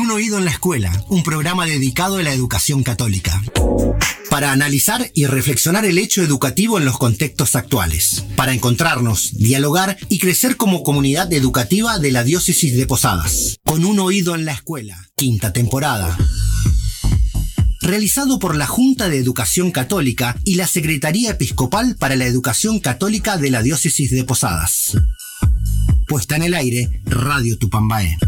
un oído en la escuela, un programa dedicado a la educación católica. Para analizar y reflexionar el hecho educativo en los contextos actuales. Para encontrarnos, dialogar y crecer como comunidad educativa de la diócesis de Posadas. Con un oído en la escuela, 5ª temporada. Realizado por la Junta de Educación Católica y la Secretaría Episcopal para la Educación Católica de la diócesis de Posadas. Puesta en el aire, Radio Tupambaé.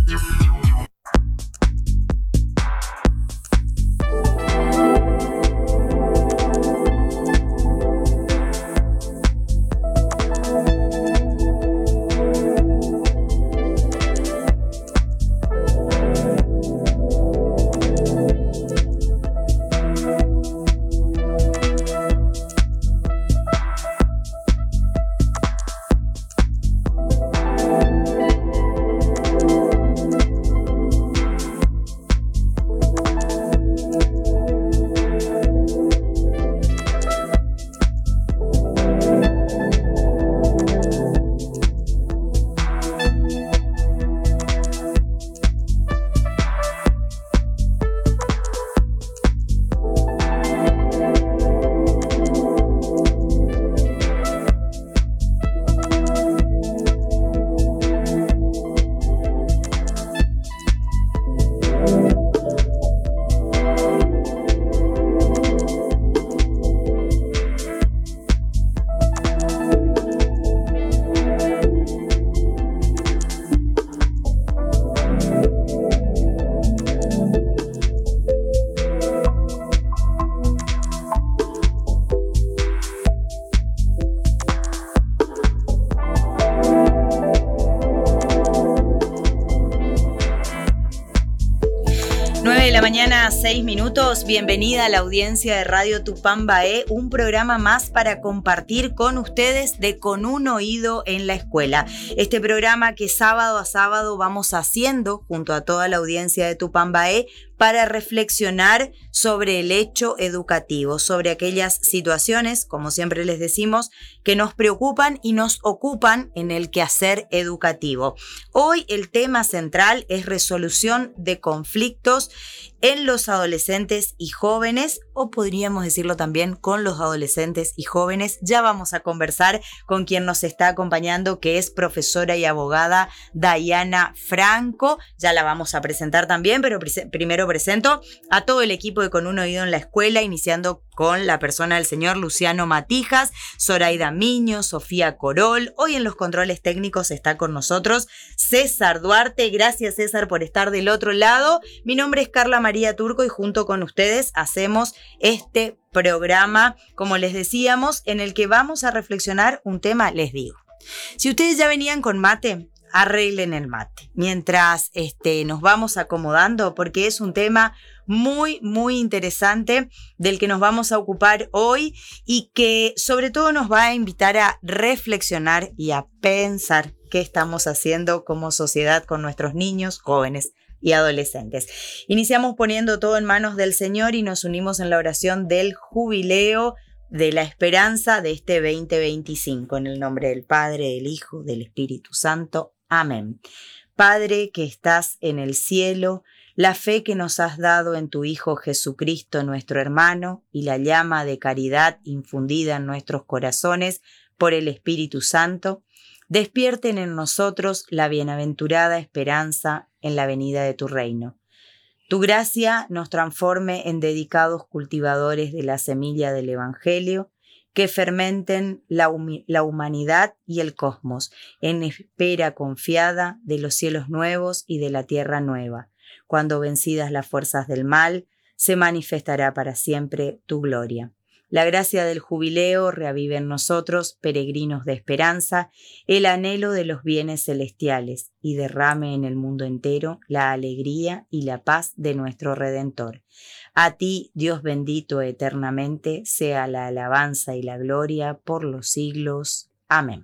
Mañana, 6 minutos. Bienvenida a la audiencia de Radio Tupambaé, un programa más para compartir con ustedes de Con un oído en la escuela. Este programa que sábado a sábado vamos haciendo junto a toda la audiencia de Tupambaé para reflexionar sobre el hecho educativo, sobre aquellas situaciones, como siempre les decimos, que nos preocupan y nos ocupan en el quehacer educativo. Hoy el tema central es resolución de conflictos en los adolescentes y jóvenes, o podríamos decirlo también con los adolescentes y jóvenes. Ya vamos a conversar con quien nos está acompañando, que es profesora y abogada Dayana Franco. Ya la vamos a presentar también, pero primero presento a todo el equipo de Con un oído en la escuela, iniciando con la persona del señor Luciano Matijas, Zoraida Miño, Sofía Corol. Hoy en los controles técnicos está con nosotros César Duarte. Gracias, César, por estar del otro lado. Mi nombre es Carla María Turco y junto con ustedes hacemos este programa, como les decíamos, en el que vamos a reflexionar un tema, les digo. Si ustedes ya venían con mate, arreglen el mate mientras nos vamos acomodando, porque es un tema muy, muy interesante del que nos vamos a ocupar hoy y que sobre todo nos va a invitar a reflexionar y a pensar qué estamos haciendo como sociedad con nuestros niños, jóvenes y adolescentes. Iniciamos poniendo todo en manos del Señor y nos unimos en la oración del jubileo de la esperanza de este 2025. En el nombre del Padre, del Hijo, del Espíritu Santo. Amén. Padre que estás en el cielo, la fe que nos has dado en tu Hijo Jesucristo, nuestro hermano, y la llama de caridad infundida en nuestros corazones por el Espíritu Santo, despierten en nosotros la bienaventurada esperanza en la venida de tu reino. Tu gracia nos transforme en dedicados cultivadores de la semilla del Evangelio, que fermenten la humanidad y el cosmos en espera confiada de los cielos nuevos y de la tierra nueva. Cuando vencidas las fuerzas del mal, se manifestará para siempre tu gloria. La gracia del jubileo reavive en nosotros, peregrinos de esperanza, el anhelo de los bienes celestiales y derrame en el mundo entero la alegría y la paz de nuestro Redentor. A ti, Dios bendito eternamente, sea la alabanza y la gloria por los siglos. Amén.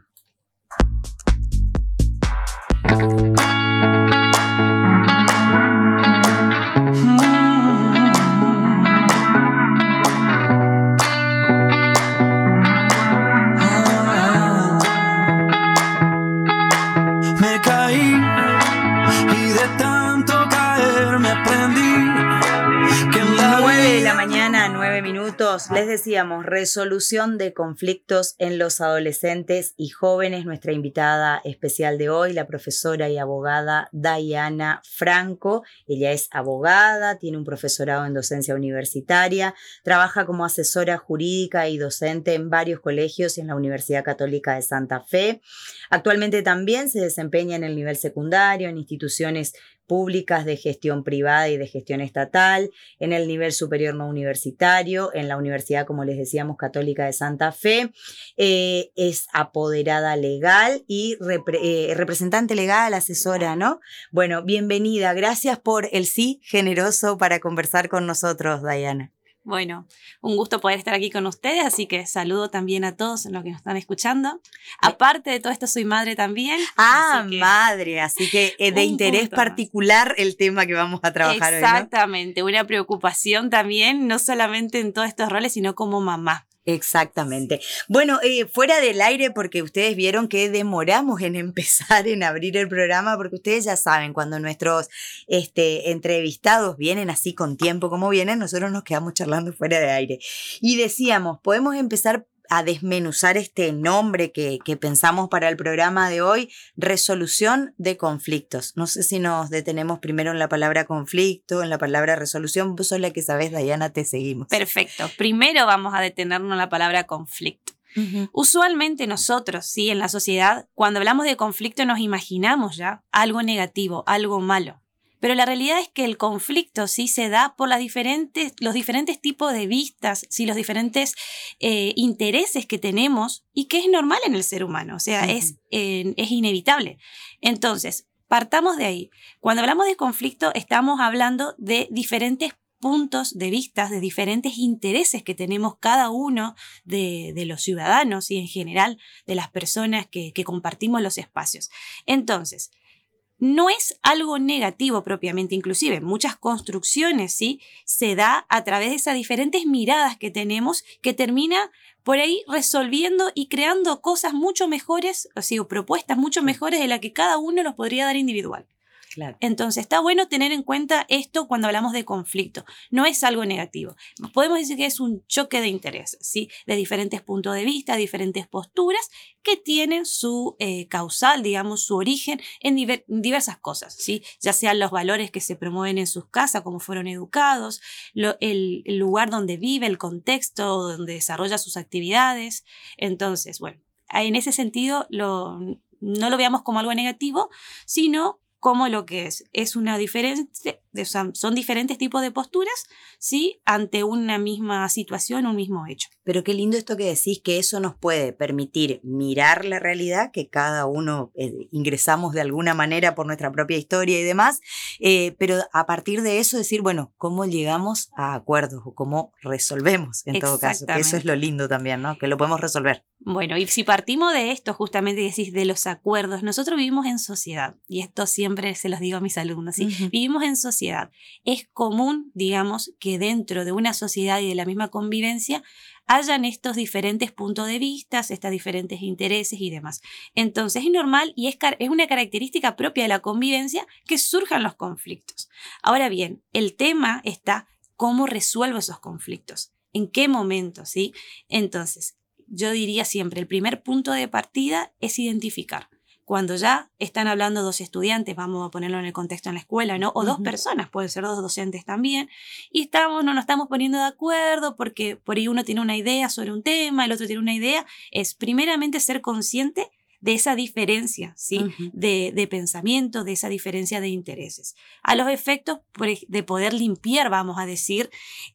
Me caí y de tanto caer me minutos. Les decíamos, resolución de conflictos en los adolescentes y jóvenes. Nuestra invitada especial de hoy, la profesora y abogada Dayana Franco. Ella es abogada, tiene un profesorado en docencia universitaria, trabaja como asesora jurídica y docente en varios colegios y en la Universidad Católica de Santa Fe. Actualmente también se desempeña en el nivel secundario, en instituciones públicas de gestión privada y de gestión estatal, en el nivel superior no universitario, en la Universidad, como les decíamos, Católica de Santa Fe, es apoderada legal y representante legal, asesora, ¿no? Bueno, bienvenida, gracias por el sí generoso para conversar con nosotros, Dayana. Bueno, un gusto poder estar aquí con ustedes, así que saludo también a todos los que nos están escuchando. Aparte de todo esto, soy madre también. Madre, así que de interés particular el tema que vamos a trabajar hoy, ¿no? Exactamente, una preocupación también, no solamente en todos estos roles, sino como mamá. Exactamente. Bueno, fuera del aire, porque ustedes vieron que demoramos en empezar, en abrir el programa, porque ustedes ya saben, cuando nuestros entrevistados vienen así con tiempo como vienen, nosotros nos quedamos charlando fuera de aire. Y decíamos, podemos empezar a desmenuzar este nombre que pensamos para el programa de hoy, resolución de conflictos. No sé si nos detenemos primero en la palabra conflicto, en la palabra resolución. Vos sos la que sabés, Dayana, te seguimos. Perfecto. Primero vamos a detenernos en la palabra conflicto. Uh-huh. Usualmente nosotros, sí, en la sociedad, cuando hablamos de conflicto nos imaginamos ya algo negativo, algo malo. Pero la realidad es que el conflicto sí se da por los diferentes tipos de vistas, sí, los diferentes intereses que tenemos y que es normal en el ser humano, o sea, es inevitable. Entonces, partamos de ahí. Cuando hablamos de conflicto, estamos hablando de diferentes puntos de vista, de diferentes intereses que tenemos cada uno de los ciudadanos y en general de las personas que compartimos los espacios. Entonces, no es algo negativo propiamente, inclusive muchas construcciones, ¿sí? Se da a través de esas diferentes miradas que tenemos que termina por ahí resolviendo y creando cosas mucho mejores, o sea, propuestas mucho mejores de las que cada uno los podría dar individual. Claro. Entonces, está bueno tener en cuenta esto cuando hablamos de conflicto. No es algo negativo. Podemos decir que es un choque de intereses, ¿sí? De diferentes puntos de vista, diferentes posturas que tienen su causal, digamos, su origen en diversas cosas, ¿sí? Ya sean los valores que se promueven en sus casas, cómo fueron educados, el lugar donde vive, el contexto donde desarrolla sus actividades. Entonces, bueno, en ese sentido no lo veamos como algo negativo, sino como lo que es una diferencia, son diferentes tipos de posturas, ¿sí? Ante una misma situación, un mismo hecho. Pero qué lindo esto que decís, que eso nos puede permitir mirar la realidad, que cada uno ingresamos de alguna manera por nuestra propia historia y demás, pero a partir de eso decir, bueno, ¿cómo llegamos a acuerdos o cómo resolvemos en todo caso? Que eso es lo lindo también, ¿no? Que lo podemos resolver. Bueno, y si partimos de esto, justamente decís de los acuerdos, nosotros vivimos en sociedad, y esto siempre se los digo a mis alumnos, ¿sí? Uh-huh. Vivimos en sociedad. Es común, digamos, que dentro de una sociedad y de la misma convivencia hayan estos diferentes puntos de vista, estos diferentes intereses y demás. Entonces es normal y es una característica propia de la convivencia que surjan los conflictos. Ahora bien, el tema está cómo resuelvo esos conflictos, en qué momento, ¿sí? Entonces, yo diría siempre, el primer punto de partida es identificar. Cuando ya están hablando dos estudiantes, vamos a ponerlo en el contexto en la escuela, ¿no? O dos personas, pueden ser dos docentes también, y no nos estamos poniendo de acuerdo porque por ahí uno tiene una idea sobre un tema, el otro tiene una idea. Es primeramente ser consciente de esa diferencia, ¿sí? Uh-huh. de pensamiento, de esa diferencia de intereses. A los efectos de poder limpiar, vamos a decir,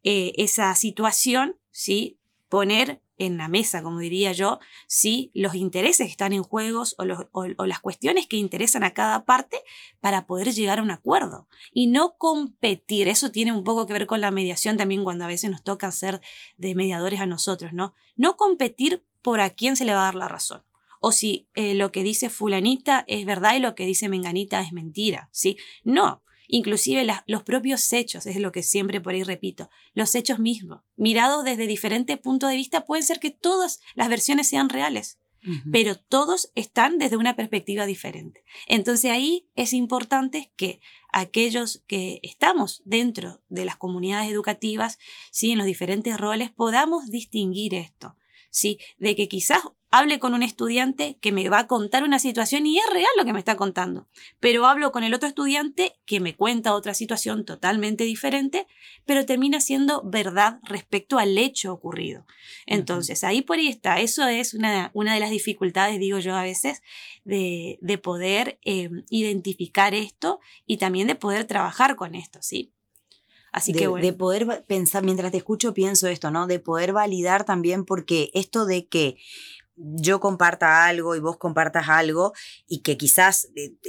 esa situación, ¿sí? Poner en la mesa, como diría yo, sí, los intereses que están en juegos o las cuestiones que interesan a cada parte para poder llegar a un acuerdo y no competir. Eso tiene un poco que ver con la mediación también cuando a veces nos toca ser de mediadores a nosotros, ¿no? No competir por a quién se le va a dar la razón. O si lo que dice fulanita es verdad y lo que dice menganita es mentira, ¿sí? No. Inclusive los propios hechos, es lo que siempre por ahí repito, los hechos mismos, mirados desde diferentes puntos de vista, pueden ser que todas las versiones sean reales, pero todos están desde una perspectiva diferente. Entonces ahí es importante que aquellos que estamos dentro de las comunidades educativas, ¿sí? En los diferentes roles, podamos distinguir esto, ¿sí? De que quizás hable con un estudiante que me va a contar una situación y es real lo que me está contando, pero hablo con el otro estudiante que me cuenta otra situación totalmente diferente, pero termina siendo verdad respecto al hecho ocurrido. Entonces, ahí por ahí está. Eso es una de las dificultades, digo yo a veces, de poder identificar esto y también de poder trabajar con esto, ¿sí? Así que bueno. De poder pensar, mientras te escucho pienso esto, ¿no? De poder validar también, porque esto de que yo comparta algo y vos compartas algo y que quizás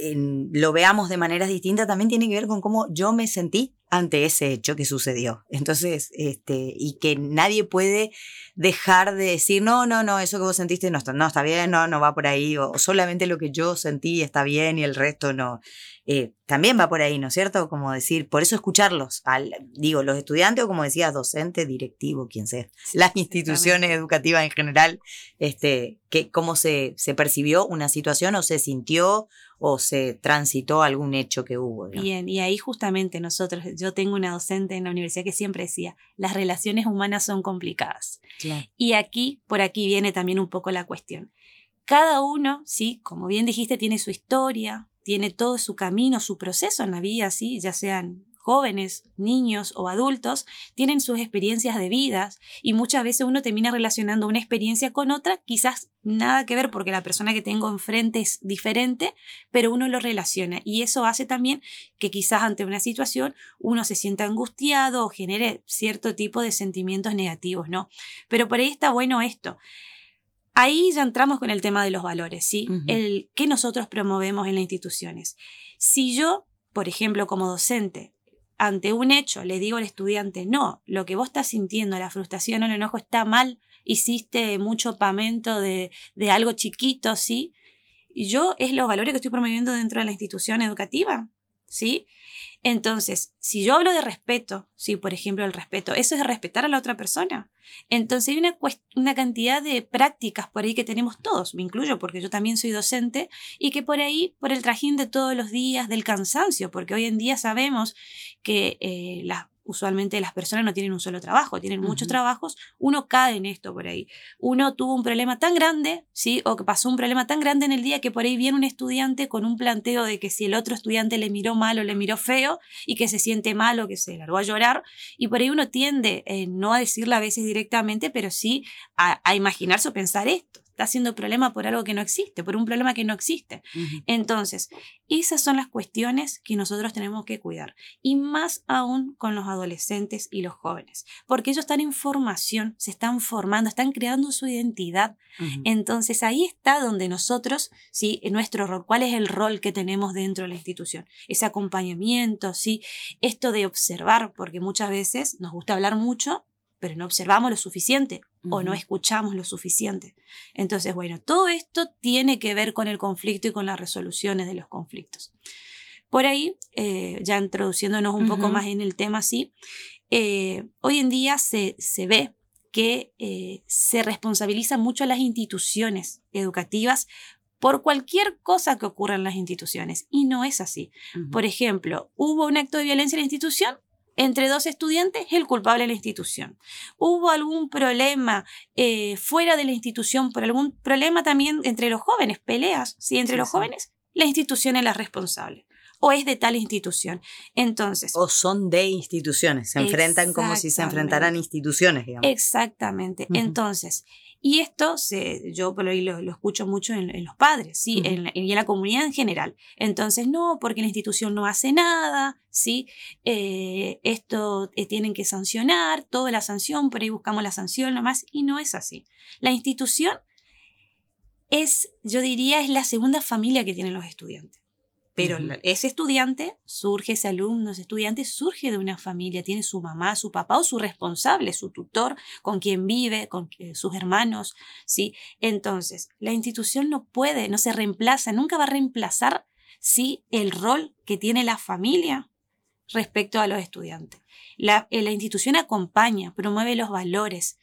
lo veamos de maneras distintas también tiene que ver con cómo yo me sentí ante ese hecho que sucedió. Entonces, y que nadie puede dejar de decir, no, eso que vos sentiste no está bien, no va por ahí, o solamente lo que yo sentí está bien y el resto no. También va por ahí, ¿no es cierto? Como decir, por eso escucharlos, los estudiantes o como decías, docente, directivo, quien sea, las instituciones educativas en general, cómo se percibió una situación o se sintió o se transitó algún hecho que hubo, ¿no? Bien, y ahí justamente yo tengo una docente en la universidad que siempre decía, las relaciones humanas son complicadas. Claro. Y por aquí viene también un poco la cuestión. Cada uno, sí, como bien dijiste, tiene su historia, tiene todo su camino, su proceso en la vida, sí, ya sean jóvenes, niños o adultos, tienen sus experiencias de vida y muchas veces uno termina relacionando una experiencia con otra, quizás nada que ver porque la persona que tengo enfrente es diferente, pero uno lo relaciona y eso hace también que quizás ante una situación uno se sienta angustiado o genere cierto tipo de sentimientos negativos, ¿no? Pero por ahí está bueno esto. Ahí ya entramos con el tema de los valores, ¿sí? El que nosotros promovemos en las instituciones. Si yo, por ejemplo, como docente, ante un hecho le digo al estudiante, no, lo que vos estás sintiendo, la frustración o el enojo está mal, hiciste mucho pamento de algo chiquito, ¿sí? Y yo es los valores que estoy promoviendo dentro de la institución educativa, ¿sí? Entonces, si yo hablo de respeto, sí, por ejemplo, el respeto, eso es respetar a la otra persona. Entonces hay una cantidad de prácticas por ahí que tenemos todos, me incluyo porque yo también soy docente, y que por ahí, por el trajín de todos los días, del cansancio, porque hoy en día sabemos que usualmente las personas no tienen un solo trabajo, tienen muchos trabajos, uno cae en esto por ahí. Uno tuvo un problema tan grande, ¿sí? O que pasó un problema tan grande en el día que por ahí viene un estudiante con un planteo de que si el otro estudiante le miró mal o le miró feo y que se siente mal o que se largó a llorar, y por ahí uno tiende no a decirlo a veces directamente, pero sí a imaginarse o pensar esto. Está haciendo problema por algo que no existe, por un problema que no existe. Entonces, esas son las cuestiones que nosotros tenemos que cuidar. Y más aún con los adolescentes y los jóvenes. Porque ellos están en formación, se están formando, están creando su identidad. Entonces, ahí está donde nosotros, ¿sí? Nuestro rol, ¿cuál es el rol que tenemos dentro de la institución? Ese acompañamiento, ¿sí? Esto de observar, porque muchas veces nos gusta hablar mucho, pero no observamos lo suficiente o no escuchamos lo suficiente. Entonces, bueno, todo esto tiene que ver con el conflicto y con las resoluciones de los conflictos. Por ahí, ya introduciéndonos un poco más en el tema, sí, hoy en día se ve que se responsabilizan mucho a las instituciones educativas por cualquier cosa que ocurra en las instituciones, y no es así. Por ejemplo, hubo un acto de violencia en la institución, entre dos estudiantes, el culpable de la institución. Hubo algún problema fuera de la institución, por algún problema también entre los jóvenes, peleas, ¿sí? Entre los jóvenes, la institución es la responsable. O es de tal institución. Entonces. O son de instituciones. Se enfrentan como si se enfrentaran instituciones, digamos. Exactamente. Entonces, y esto yo por ahí lo escucho mucho en los padres, ¿sí? Y en la comunidad en general. Entonces, no, porque la institución no hace nada, ¿sí? Esto tienen que sancionar, toda la sanción, por ahí buscamos la sanción nomás, y no es así. La institución yo diría, es la segunda familia que tienen los estudiantes. Pero ese estudiante surge, ese alumno, ese estudiante surge de una familia, tiene su mamá, su papá o su responsable, su tutor, con quien vive, con sus hermanos, ¿sí? Entonces, la institución no se reemplaza, nunca va a reemplazar, ¿sí? El rol que tiene la familia respecto a los estudiantes. La institución acompaña, promueve los valores,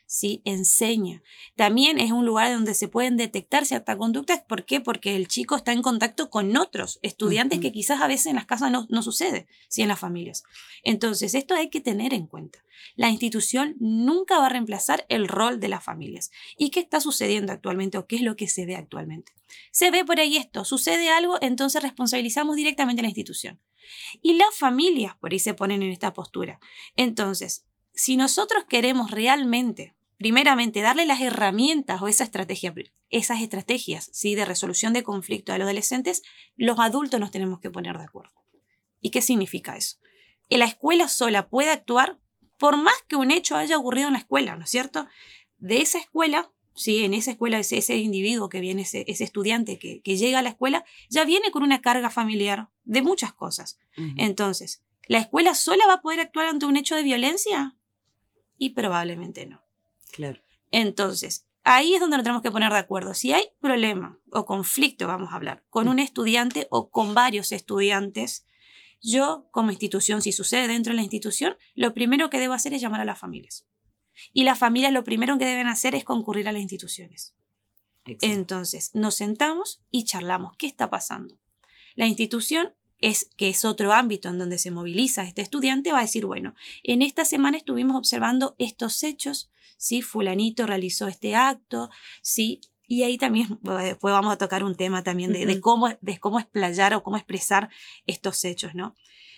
¿sí? Enseña. También es un lugar donde se pueden detectar ciertas conductas. ¿Por qué? Porque el chico está en contacto con otros estudiantes que quizás a veces en las casas no sucede, ¿sí? En las familias. Entonces, esto hay que tener en cuenta. La institución nunca va a reemplazar el rol de las familias. ¿Y qué está sucediendo actualmente o qué es lo que se ve actualmente? Se ve por ahí esto, sucede algo, entonces responsabilizamos directamente a la institución. Y las familias por ahí se ponen en esta postura. Entonces, si nosotros queremos realmente, primeramente, darle las herramientas o esas estrategias, ¿sí? De resolución de conflictos a los adolescentes, los adultos nos tenemos que poner de acuerdo. ¿Y qué significa eso? La escuela sola puede actuar por más que un hecho haya ocurrido en la escuela, ¿no es cierto? De esa escuela, ¿sí? En esa escuela, ese individuo que viene, ese estudiante que llega a la escuela, ya viene con una carga familiar de muchas cosas. Entonces, ¿la escuela sola va a poder actuar ante un hecho de violencia? Y probablemente no. Claro. Entonces, ahí es donde nos tenemos que poner de acuerdo. Si hay problema o conflicto, vamos a hablar, con un estudiante o con varios estudiantes, yo, como institución, si sucede dentro de la institución, lo primero que debo hacer es llamar a las familias. Y las familias lo primero que deben hacer es concurrir a las instituciones. Exacto. Entonces, nos sentamos y charlamos. ¿Qué está pasando? La institución, que es otro ámbito en donde se moviliza este estudiante, va a decir, bueno, en esta semana estuvimos observando estos hechos, ¿sí? Fulanito realizó este acto, ¿sí? Y ahí también después vamos a tocar un tema también de cómo explayar o cómo expresar estos hechos, ¿no?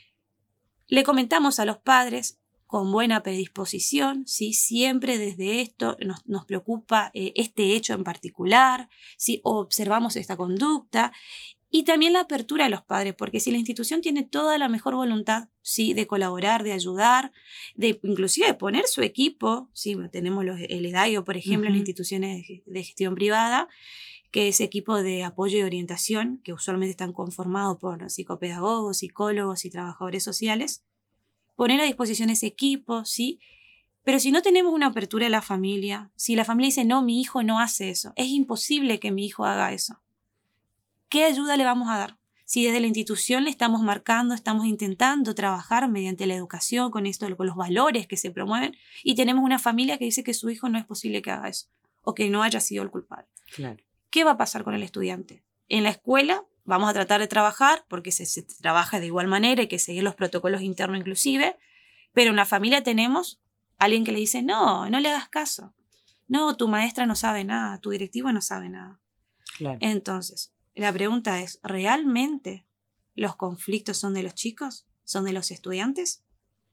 Le comentamos a los padres con buena predisposición, ¿sí? Siempre desde esto nos preocupa este hecho en particular, ¿sí? Observamos esta conducta. Y también la apertura de los padres, porque si la institución tiene toda la mejor voluntad, ¿sí? De colaborar, de ayudar, inclusive de poner su equipo, ¿sí? Tenemos el EDAIO, por ejemplo, en las instituciones de gestión privada, que es equipo de apoyo y orientación, que usualmente están conformados por psicopedagogos, psicólogos y trabajadores sociales. Poner a disposición ese equipo, ¿sí? Pero si no tenemos una apertura de la familia, si la familia dice, no, mi hijo no hace eso, es imposible que mi hijo haga eso. ¿Qué ayuda le vamos a dar? Si desde la institución le estamos marcando, estamos intentando trabajar mediante la educación con esto, con los valores que se promueven, y tenemos una familia que dice que su hijo no es posible que haga eso, o que no haya sido el culpable. Claro. ¿Qué va a pasar con el estudiante? En la escuela vamos a tratar de trabajar, porque se trabaja de igual manera, hay que seguir los protocolos internos inclusive, pero en la familia tenemos alguien que le dice, no le hagas caso. No, tu maestra no sabe nada, tu directivo no sabe nada. Claro. Entonces, la pregunta es, ¿realmente los conflictos son de los chicos? ¿Son de los estudiantes?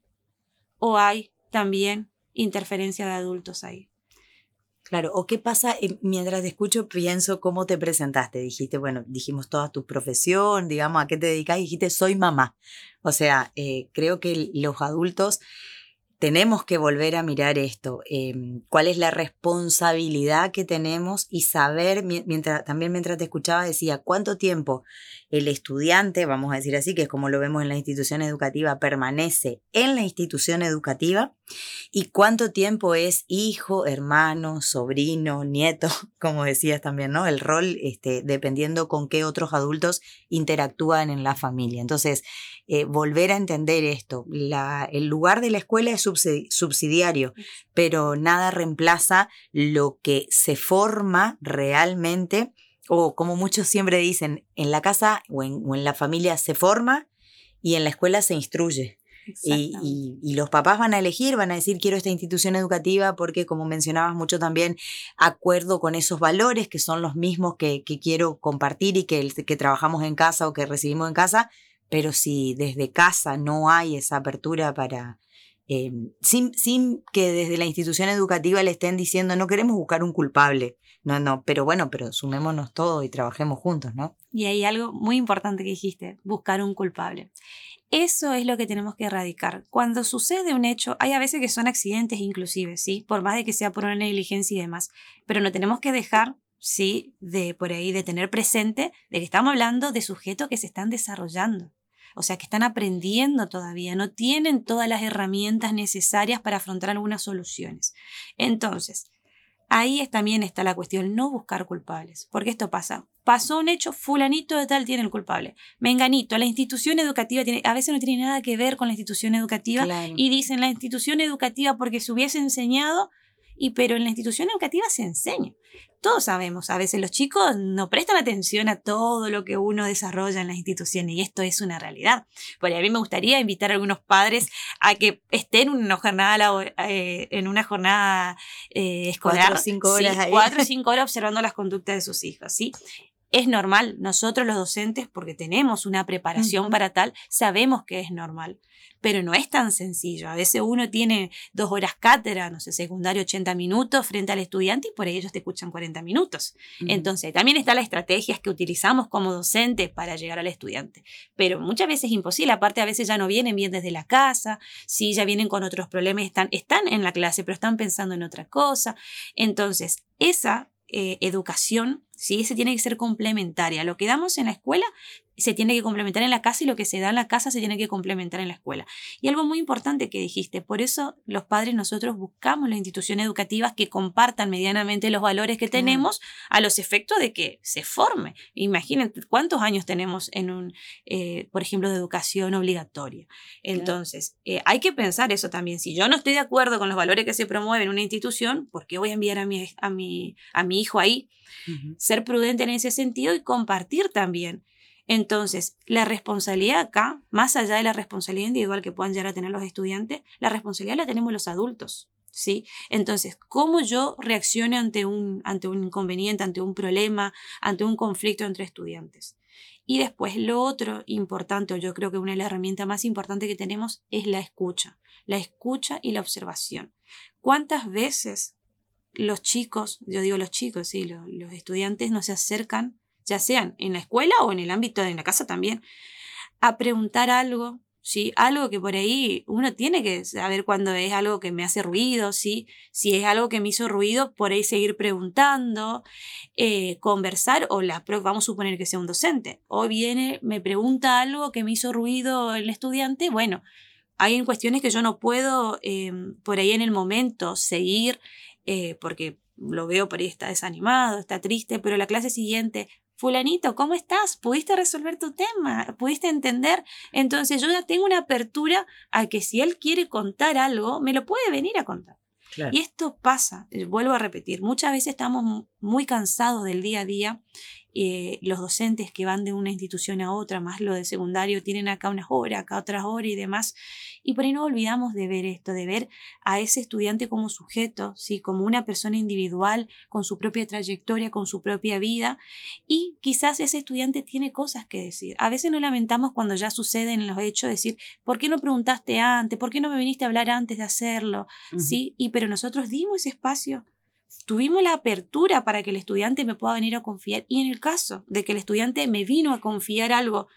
¿O hay también interferencia de adultos ahí? Claro, o qué pasa, mientras te escucho pienso cómo te presentaste. Dijiste, bueno, dijimos toda tu profesión, digamos, a qué te dedicas, y dijiste, soy mamá. O sea, creo que los adultos tenemos que volver a mirar esto, cuál es la responsabilidad que tenemos y saber, mientras te escuchaba decía, cuánto tiempo el estudiante, vamos a decir así, que es como lo vemos en la institución educativa, permanece en la institución educativa y cuánto tiempo es hijo, hermano, sobrino, nieto, como decías también, ¿no? El rol, dependiendo con qué otros adultos interactúan en la familia. Entonces, volver a entender esto, el lugar de la escuela es subsidiario, pero nada reemplaza lo que se forma realmente, o como muchos siempre dicen, en la casa o en la familia se forma y en la escuela se instruye. Y los papás van a elegir, van a decir, quiero esta institución educativa porque, como mencionabas mucho también, acuerdo con esos valores que son los mismos que quiero compartir y que trabajamos en casa o que recibimos en casa, pero si desde casa no hay esa apertura para... sin que desde la institución educativa le estén diciendo no queremos buscar un culpable, no, pero bueno, pero sumémonos todos y trabajemos juntos, ¿no? Y hay algo muy importante que dijiste, buscar un culpable. Eso es lo que tenemos que erradicar. Cuando sucede un hecho, hay a veces que son accidentes inclusive, ¿sí? Por más de que sea por una negligencia y demás, pero no tenemos que dejar, ¿sí? De tener presente de que estamos hablando de sujetos que se están desarrollando. O sea, que están aprendiendo todavía, no tienen todas las herramientas necesarias para afrontar algunas soluciones. Entonces, ahí también está la cuestión, no buscar culpables, porque esto pasa. Pasó un hecho, fulanito de tal tiene el culpable. Menganito, la institución educativa a veces no tiene nada que ver con la institución educativa, claro. Y dicen la institución educativa porque se hubiese enseñado pero en la institución educativa se enseña. Todos sabemos, a veces los chicos no prestan atención a todo lo que uno desarrolla en las instituciones y esto es una realidad. Por ahí a mí me gustaría invitar a algunos padres a que estén en una jornada, escolar. 4 o 5 horas ahí. 4 o 5 horas observando las conductas de sus hijos, ¿sí? Es normal, nosotros los docentes, porque tenemos una preparación para tal, sabemos que es normal, pero no es tan sencillo. A veces uno tiene 2 horas cátedra, no sé, secundario 80 minutos frente al estudiante y por ahí ellos te escuchan 40 minutos. Entonces, también están las estrategias que utilizamos como docentes para llegar al estudiante, pero muchas veces es imposible. Aparte, a veces ya no vienen bien desde la casa, sí, ya vienen con otros problemas, están en la clase, pero están pensando en otra cosa. Entonces, esa educación, ¿sí? Se tiene que ser complementaria. Lo que damos en la escuela se tiene que complementar en la casa y lo que se da en la casa se tiene que complementar en la escuela. Y algo muy importante que dijiste, por eso los padres nosotros buscamos las instituciones educativas que compartan medianamente los valores que tenemos a los efectos de que se forme. Imagínate cuántos años tenemos en por ejemplo, de educación obligatoria. Entonces, hay que pensar eso también. Si yo no estoy de acuerdo con los valores que se promueven en una institución, ¿por qué voy a enviar a mi hijo ahí? Ser prudente en ese sentido y compartir también. Entonces, la responsabilidad acá, más allá de la responsabilidad individual que puedan llegar a tener los estudiantes, la responsabilidad la tenemos los adultos, ¿sí? Entonces, ¿cómo yo reacciono ante un inconveniente, ante un problema, ante un conflicto entre estudiantes? Y después, lo otro importante, o yo creo que una de las herramientas más importantes que tenemos es la escucha y la observación. ¿Cuántas veces los chicos, yo digo los chicos, sí, los estudiantes no se acercan, ya sean en la escuela o en el ámbito de la casa también, a preguntar algo, ¿sí? Algo que por ahí uno tiene que saber cuando es algo que me hace ruido, ¿sí? Si es algo que me hizo ruido, por ahí seguir preguntando, conversar, o vamos a suponer que sea un docente, o viene, me pregunta algo que me hizo ruido el estudiante, bueno, hay cuestiones que yo no puedo por ahí en el momento seguir, porque lo veo por ahí, está desanimado, está triste, pero la clase siguiente, fulanito, ¿cómo estás? ¿Pudiste resolver tu tema? ¿Pudiste entender? Entonces yo ya tengo una apertura a que si él quiere contar algo, me lo puede venir a contar. Claro. Y esto pasa, vuelvo a repetir, muchas veces estamos muy cansados del día a día. Los docentes que van de una institución a otra, más lo de secundario, tienen acá unas horas, acá otras horas y demás. Y por ahí no olvidamos de ver esto, de ver a ese estudiante como sujeto, ¿sí? Como una persona individual, con su propia trayectoria, con su propia vida. Y quizás ese estudiante tiene cosas que decir. A veces nos lamentamos cuando ya suceden los hechos, decir, ¿por qué no preguntaste antes? ¿Por qué no me viniste a hablar antes de hacerlo? ¿Sí? Pero nosotros dimos ese espacio. Tuvimos la apertura para que el estudiante me pueda venir a confiar, y en el caso de que el estudiante me vino a confiar algo,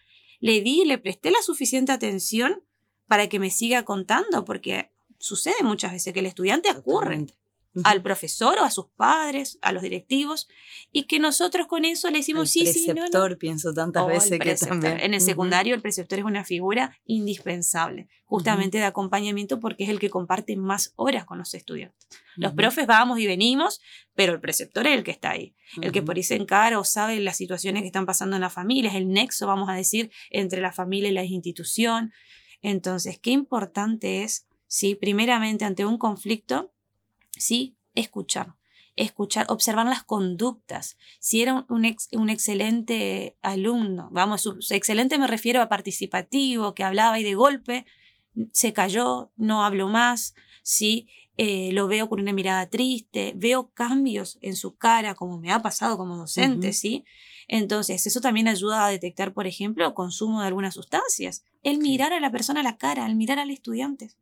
le presté la suficiente atención para que me siga contando, porque sucede muchas veces que el estudiante ocurre al profesor o a sus padres, a los directivos, y que nosotros con eso le decimos el preceptor, pienso tantas veces que también. En el secundario el preceptor es una figura indispensable, justamente de acompañamiento, porque es el que comparte más horas con los estudiantes. Los profes vamos y venimos, pero el preceptor es el que está ahí, el que por ahí se encara o sabe las situaciones que están pasando en la familia, es el nexo, vamos a decir, entre la familia y la institución. Entonces, qué importante es, ¿sí? Primeramente ante un conflicto, sí, escuchar, observar las conductas. Si era un excelente alumno, excelente me refiero a participativo, que hablaba y de golpe se cayó, no habló más, ¿sí? Lo veo con una mirada triste, veo cambios en su cara, como me ha pasado como docente, ¿sí? Entonces, eso también ayuda a detectar, por ejemplo, el consumo de algunas sustancias. El mirar a la persona a la cara, el mirar al estudiante.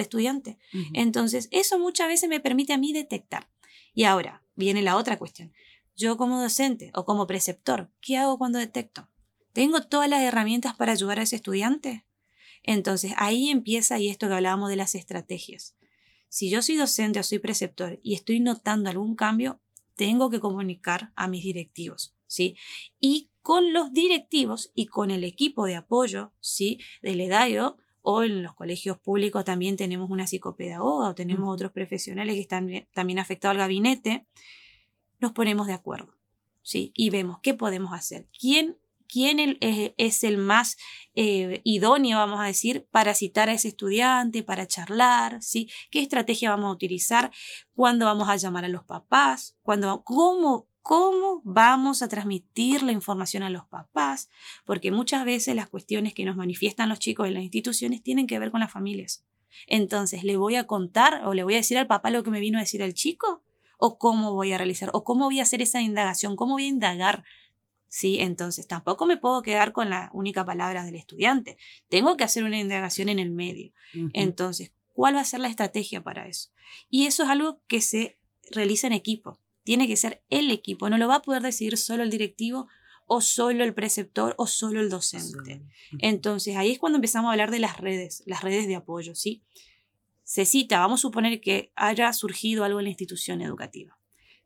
Entonces, eso muchas veces me permite a mí detectar. Y ahora viene la otra cuestión. Yo como docente o como preceptor, ¿qué hago cuando detecto? ¿Tengo todas las herramientas para ayudar a ese estudiante? Entonces, ahí empieza, y esto que hablábamos de las estrategias. Si yo soy docente o soy preceptor y estoy notando algún cambio, tengo que comunicar a mis directivos, ¿sí? Y con los directivos y con el equipo de apoyo, ¿sí? Del EDAIO, o en los colegios públicos también tenemos una psicopedagoga o tenemos otros profesionales que están también afectados al gabinete, nos ponemos de acuerdo, ¿sí? Y vemos qué podemos hacer. ¿Quién quién es el más idóneo, vamos a decir, para citar a ese estudiante, para charlar, ¿sí? ¿Qué estrategia vamos a utilizar? ¿Cuándo vamos a llamar a los papás? ¿Cómo vamos a transmitir la información a los papás? Porque muchas veces las cuestiones que nos manifiestan los chicos en las instituciones tienen que ver con las familias. Entonces, ¿le voy a contar o le voy a decir al papá lo que me vino a decir el chico? ¿O cómo voy a realizar? ¿O cómo voy a hacer esa indagación? ¿Cómo voy a indagar? Sí, entonces tampoco me puedo quedar con la única palabra del estudiante. Tengo que hacer una indagación en el medio. Entonces, ¿cuál va a ser la estrategia para eso? Y eso es algo que se realiza en equipo. Tiene que ser el equipo. No lo va a poder decidir solo el directivo o solo el preceptor o solo el docente. Entonces, ahí es cuando empezamos a hablar de las redes de apoyo, ¿sí? Se cita, vamos a suponer que haya surgido algo en la institución educativa.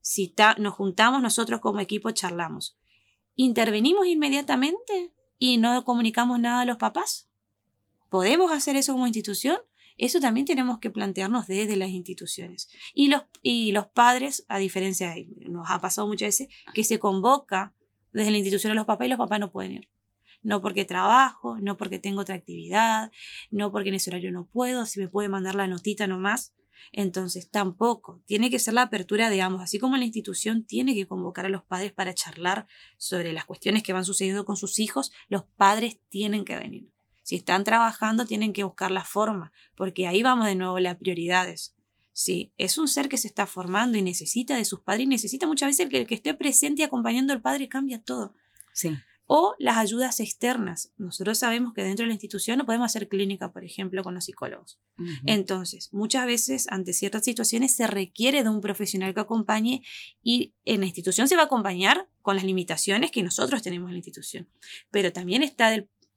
Nos juntamos nosotros como equipo, charlamos. ¿Intervenimos inmediatamente y no comunicamos nada a los papás? ¿Podemos hacer eso como institución? Eso también tenemos que plantearnos desde las instituciones. Y los padres, a diferencia, nos ha pasado muchas veces, que se convoca desde la institución a los papás y los papás no pueden ir. No porque trabajo, no porque tengo otra actividad, no porque en ese horario no puedo, si me puede mandar la notita nomás. Entonces, tampoco. Tiene que ser la apertura de ambos. Así como la institución tiene que convocar a los padres para charlar sobre las cuestiones que van sucediendo con sus hijos, los padres tienen que venir. Si están trabajando, tienen que buscar la forma, porque ahí vamos de nuevo las prioridades. Sí, es un ser que se está formando y necesita de sus padres y necesita muchas veces el que esté presente y acompañando al padre cambia todo. Sí. O las ayudas externas. Nosotros sabemos que dentro de la institución no podemos hacer clínica, por ejemplo, con los psicólogos. Entonces, muchas veces, ante ciertas situaciones, se requiere de un profesional que acompañe y en la institución se va a acompañar con las limitaciones que nosotros tenemos en la institución. Pero también está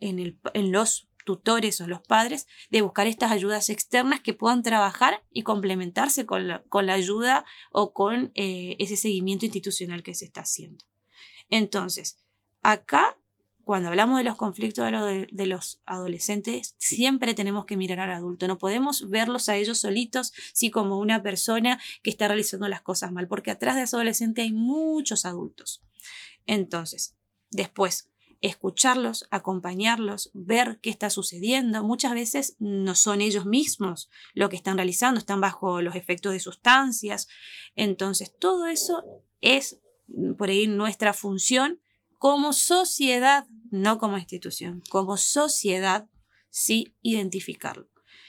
en los tutores o los padres de buscar estas ayudas externas que puedan trabajar y complementarse con la ayuda o con ese seguimiento institucional que se está haciendo. Entonces, acá, cuando hablamos de los conflictos de los adolescentes, siempre tenemos que mirar al adulto. No podemos verlos a ellos solitos, sí, como una persona que está realizando las cosas mal, porque atrás de ese adolescente hay muchos adultos. Entonces, después, escucharlos, acompañarlos, ver qué está sucediendo. Muchas veces no son ellos mismos lo que están realizando, están bajo los efectos de sustancias. Entonces, todo eso es, por ahí, nuestra función como sociedad, no como institución, como sociedad, sí, identificarlo.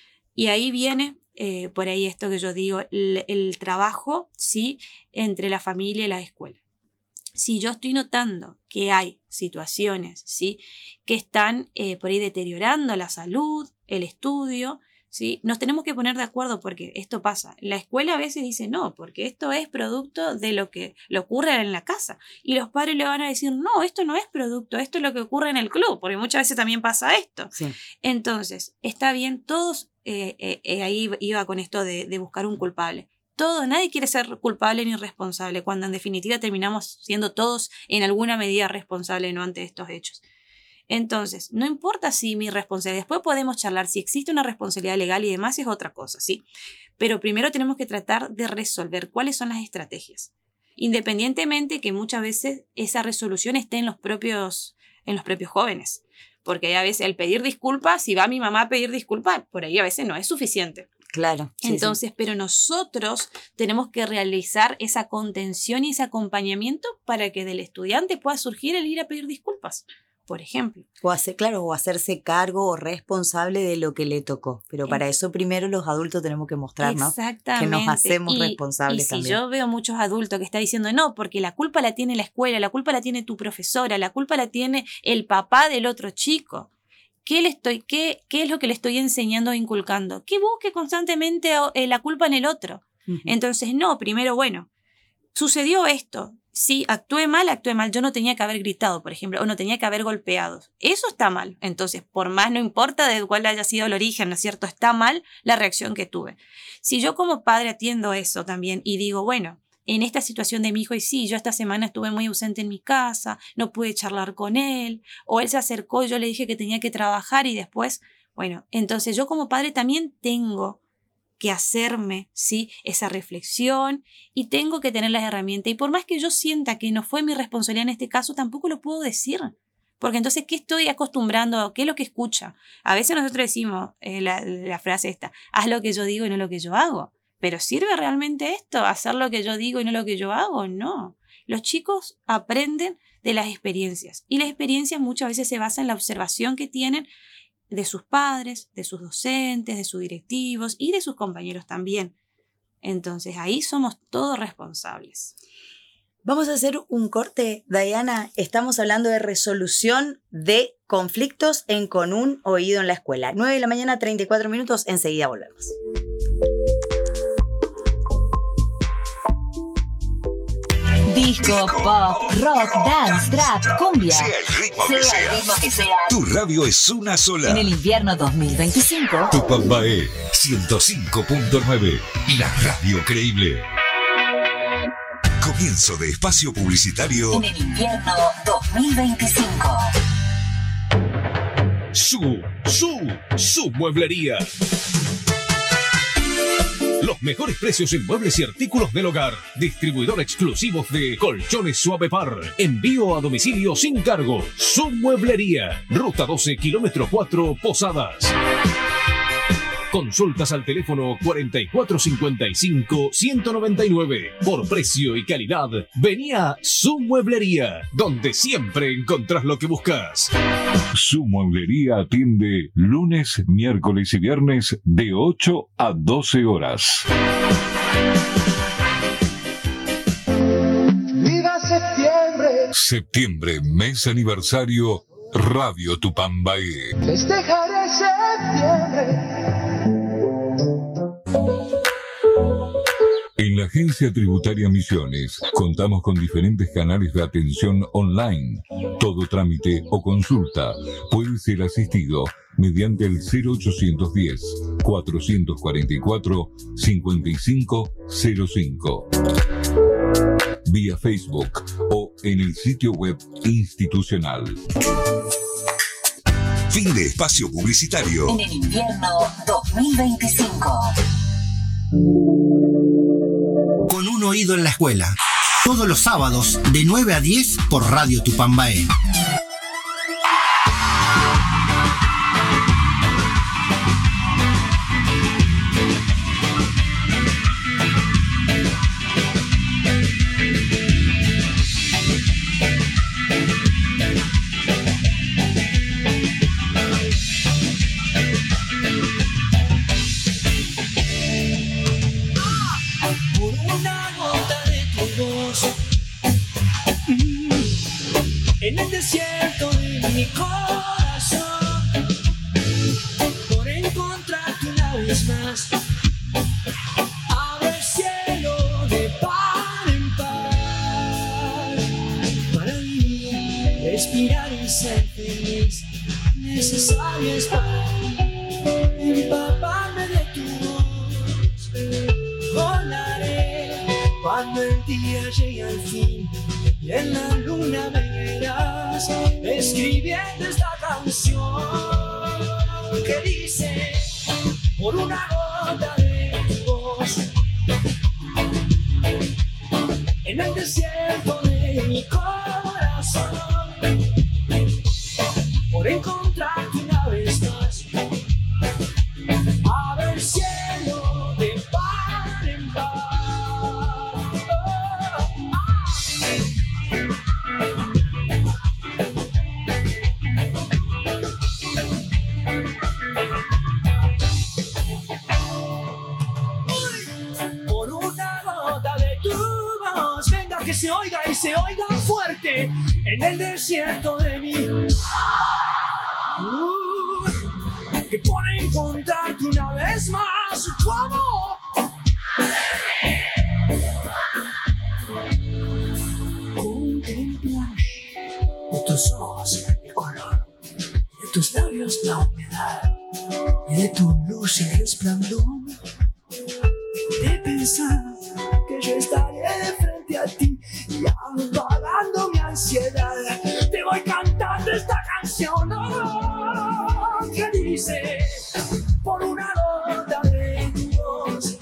Y ahí viene, por ahí esto que yo digo, el trabajo, sí, entre la familia y la escuela. Si yo estoy notando que hay situaciones, ¿sí?, que están por ahí deteriorando la salud, el estudio, ¿sí?, nos tenemos que poner de acuerdo porque esto pasa. La escuela a veces dice no, porque esto es producto de lo que le ocurre en la casa. Y los padres le van a decir no, esto no es producto, esto es lo que ocurre en el club, porque muchas veces también pasa esto. Sí. Entonces, está bien, todos, ahí iba con esto de buscar un culpable. Nadie quiere ser culpable ni responsable, cuando en definitiva terminamos siendo todos en alguna medida responsables, ¿no?, ante estos hechos. Entonces, no importa si mi responsabilidad, después podemos charlar si existe una responsabilidad legal y demás, es otra cosa, ¿sí? Pero primero tenemos que tratar de resolver cuáles son las estrategias, independientemente que muchas veces esa resolución esté en los propios jóvenes, porque a veces el pedir disculpas, si va mi mamá a pedir disculpas, por ahí a veces no es suficiente. Claro. Sí, entonces, sí. Pero nosotros tenemos que realizar esa contención y ese acompañamiento para que del estudiante pueda surgir el ir a pedir disculpas, por ejemplo. O hacerse cargo o responsable de lo que le tocó. Pero para eso primero los adultos tenemos que mostrar, ¿no? Exactamente. Que nos hacemos responsables también. Y si yo veo muchos adultos que están diciendo no, porque la culpa la tiene la escuela, la culpa la tiene tu profesora, la culpa la tiene el papá del otro chico. ¿Qué es lo que le estoy enseñando o inculcando? Que busque constantemente la culpa en el otro. Uh-huh. Entonces, no, primero, bueno, sucedió esto. Sí, actué mal, yo no tenía que haber gritado, por ejemplo, o no tenía que haber golpeado. Eso está mal. Entonces, por más no importa de cuál haya sido el origen, ¿no es cierto? Está mal la reacción que tuve. Si yo como padre atiendo eso también y digo, bueno, en esta situación de mi hijo, y sí, yo esta semana estuve muy ausente en mi casa, no pude charlar con él, o él se acercó y yo le dije que tenía que trabajar y después, bueno, entonces yo como padre también tengo que hacerme, ¿sí?, esa reflexión y tengo que tener las herramientas. Y por más que yo sienta que no fue mi responsabilidad en este caso, tampoco lo puedo decir, Porque entonces, ¿qué estoy acostumbrando? ¿Qué es lo que escucha? A veces nosotros decimos la frase esta, haz lo que yo digo y no lo que yo hago. ¿Pero sirve realmente esto? ¿Hacer lo que yo digo y no lo que yo hago? No. Los chicos aprenden de las experiencias. Y las experiencias muchas veces se basan en la observación que tienen de sus padres, de sus docentes, de sus directivos y de sus compañeros también. Entonces, ahí somos todos responsables. Vamos a hacer un corte, Diana. Estamos hablando de resolución de conflictos Con un oído en la escuela. 9 de la mañana, 34 minutos. Enseguida volvemos. Disco, pop, rock, dance, trap, cumbia. Sea el ritmo que sea. Tu radio es una sola. En el invierno 2025. Tupambaé 105.9. La radio creíble. Comienzo de espacio publicitario. En el invierno 2025. Su mueblería. Los mejores precios en muebles y artículos del hogar. Distribuidor exclusivo de Colchones Suavepar. Envío a domicilio sin cargo. Su mueblería. Ruta 12, kilómetro 4, Posadas. Consultas al teléfono 4455-199. Por precio y calidad, vení a Su Mueblería, donde siempre encontrás lo que buscas. Su Mueblería atiende lunes, miércoles y viernes de 8 a 12 horas. ¡Viva septiembre! Septiembre, mes aniversario, Radio Tupambaé. Festejaré septiembre. En la Agencia Tributaria Misiones contamos con diferentes canales de atención online. Todo trámite o consulta puede ser asistido mediante el 0810-444-5505, vía Facebook o en el sitio web institucional. Fin de espacio publicitario. En el invierno 2025. Con un oído en la escuela. Todos los sábados de 9 a 10 por Radio Tupambaé. En el desierto de mi corazón, por encontrarte una vez más, abro el cielo de par en par. Para mí, respirar y ser feliz, necesario es para empaparme de tu voz. Volaré cuando el día llegue al fin. Y en la luna me verás escribiendo esta canción que dice, por una gota de tu voz, en el desierto de mi corazón, por encontrarte una vez más, abre el cielo de par en par. Que se oiga y se oiga fuerte en el desierto de mí. Que por encontrarte una vez más tu amor. Contemplar de tus ojos el color, de tus labios la humedad, y de tu luz el resplandor. De pensar que yo estaré de frente a ti y apagando mi ansiedad, te voy cantando esta canción que dice, por una gota de tu voz,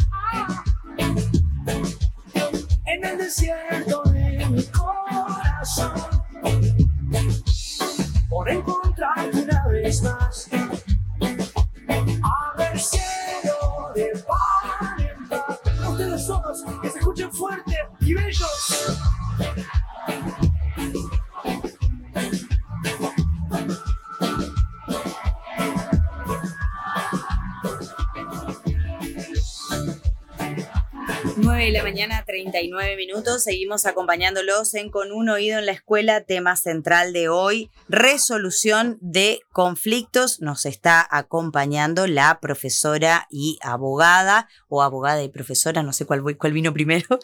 en el desierto de mi corazón, del cielo de par en par. Ustedes solos, que se escuchen fuerte y bellos. 9 de la mañana, 39 minutos. Seguimos acompañándolos en Con un oído en la escuela. Tema central de hoy, resolución de conflictos. Nos está acompañando la profesora y abogada, o abogada y profesora, no sé cuál vino primero,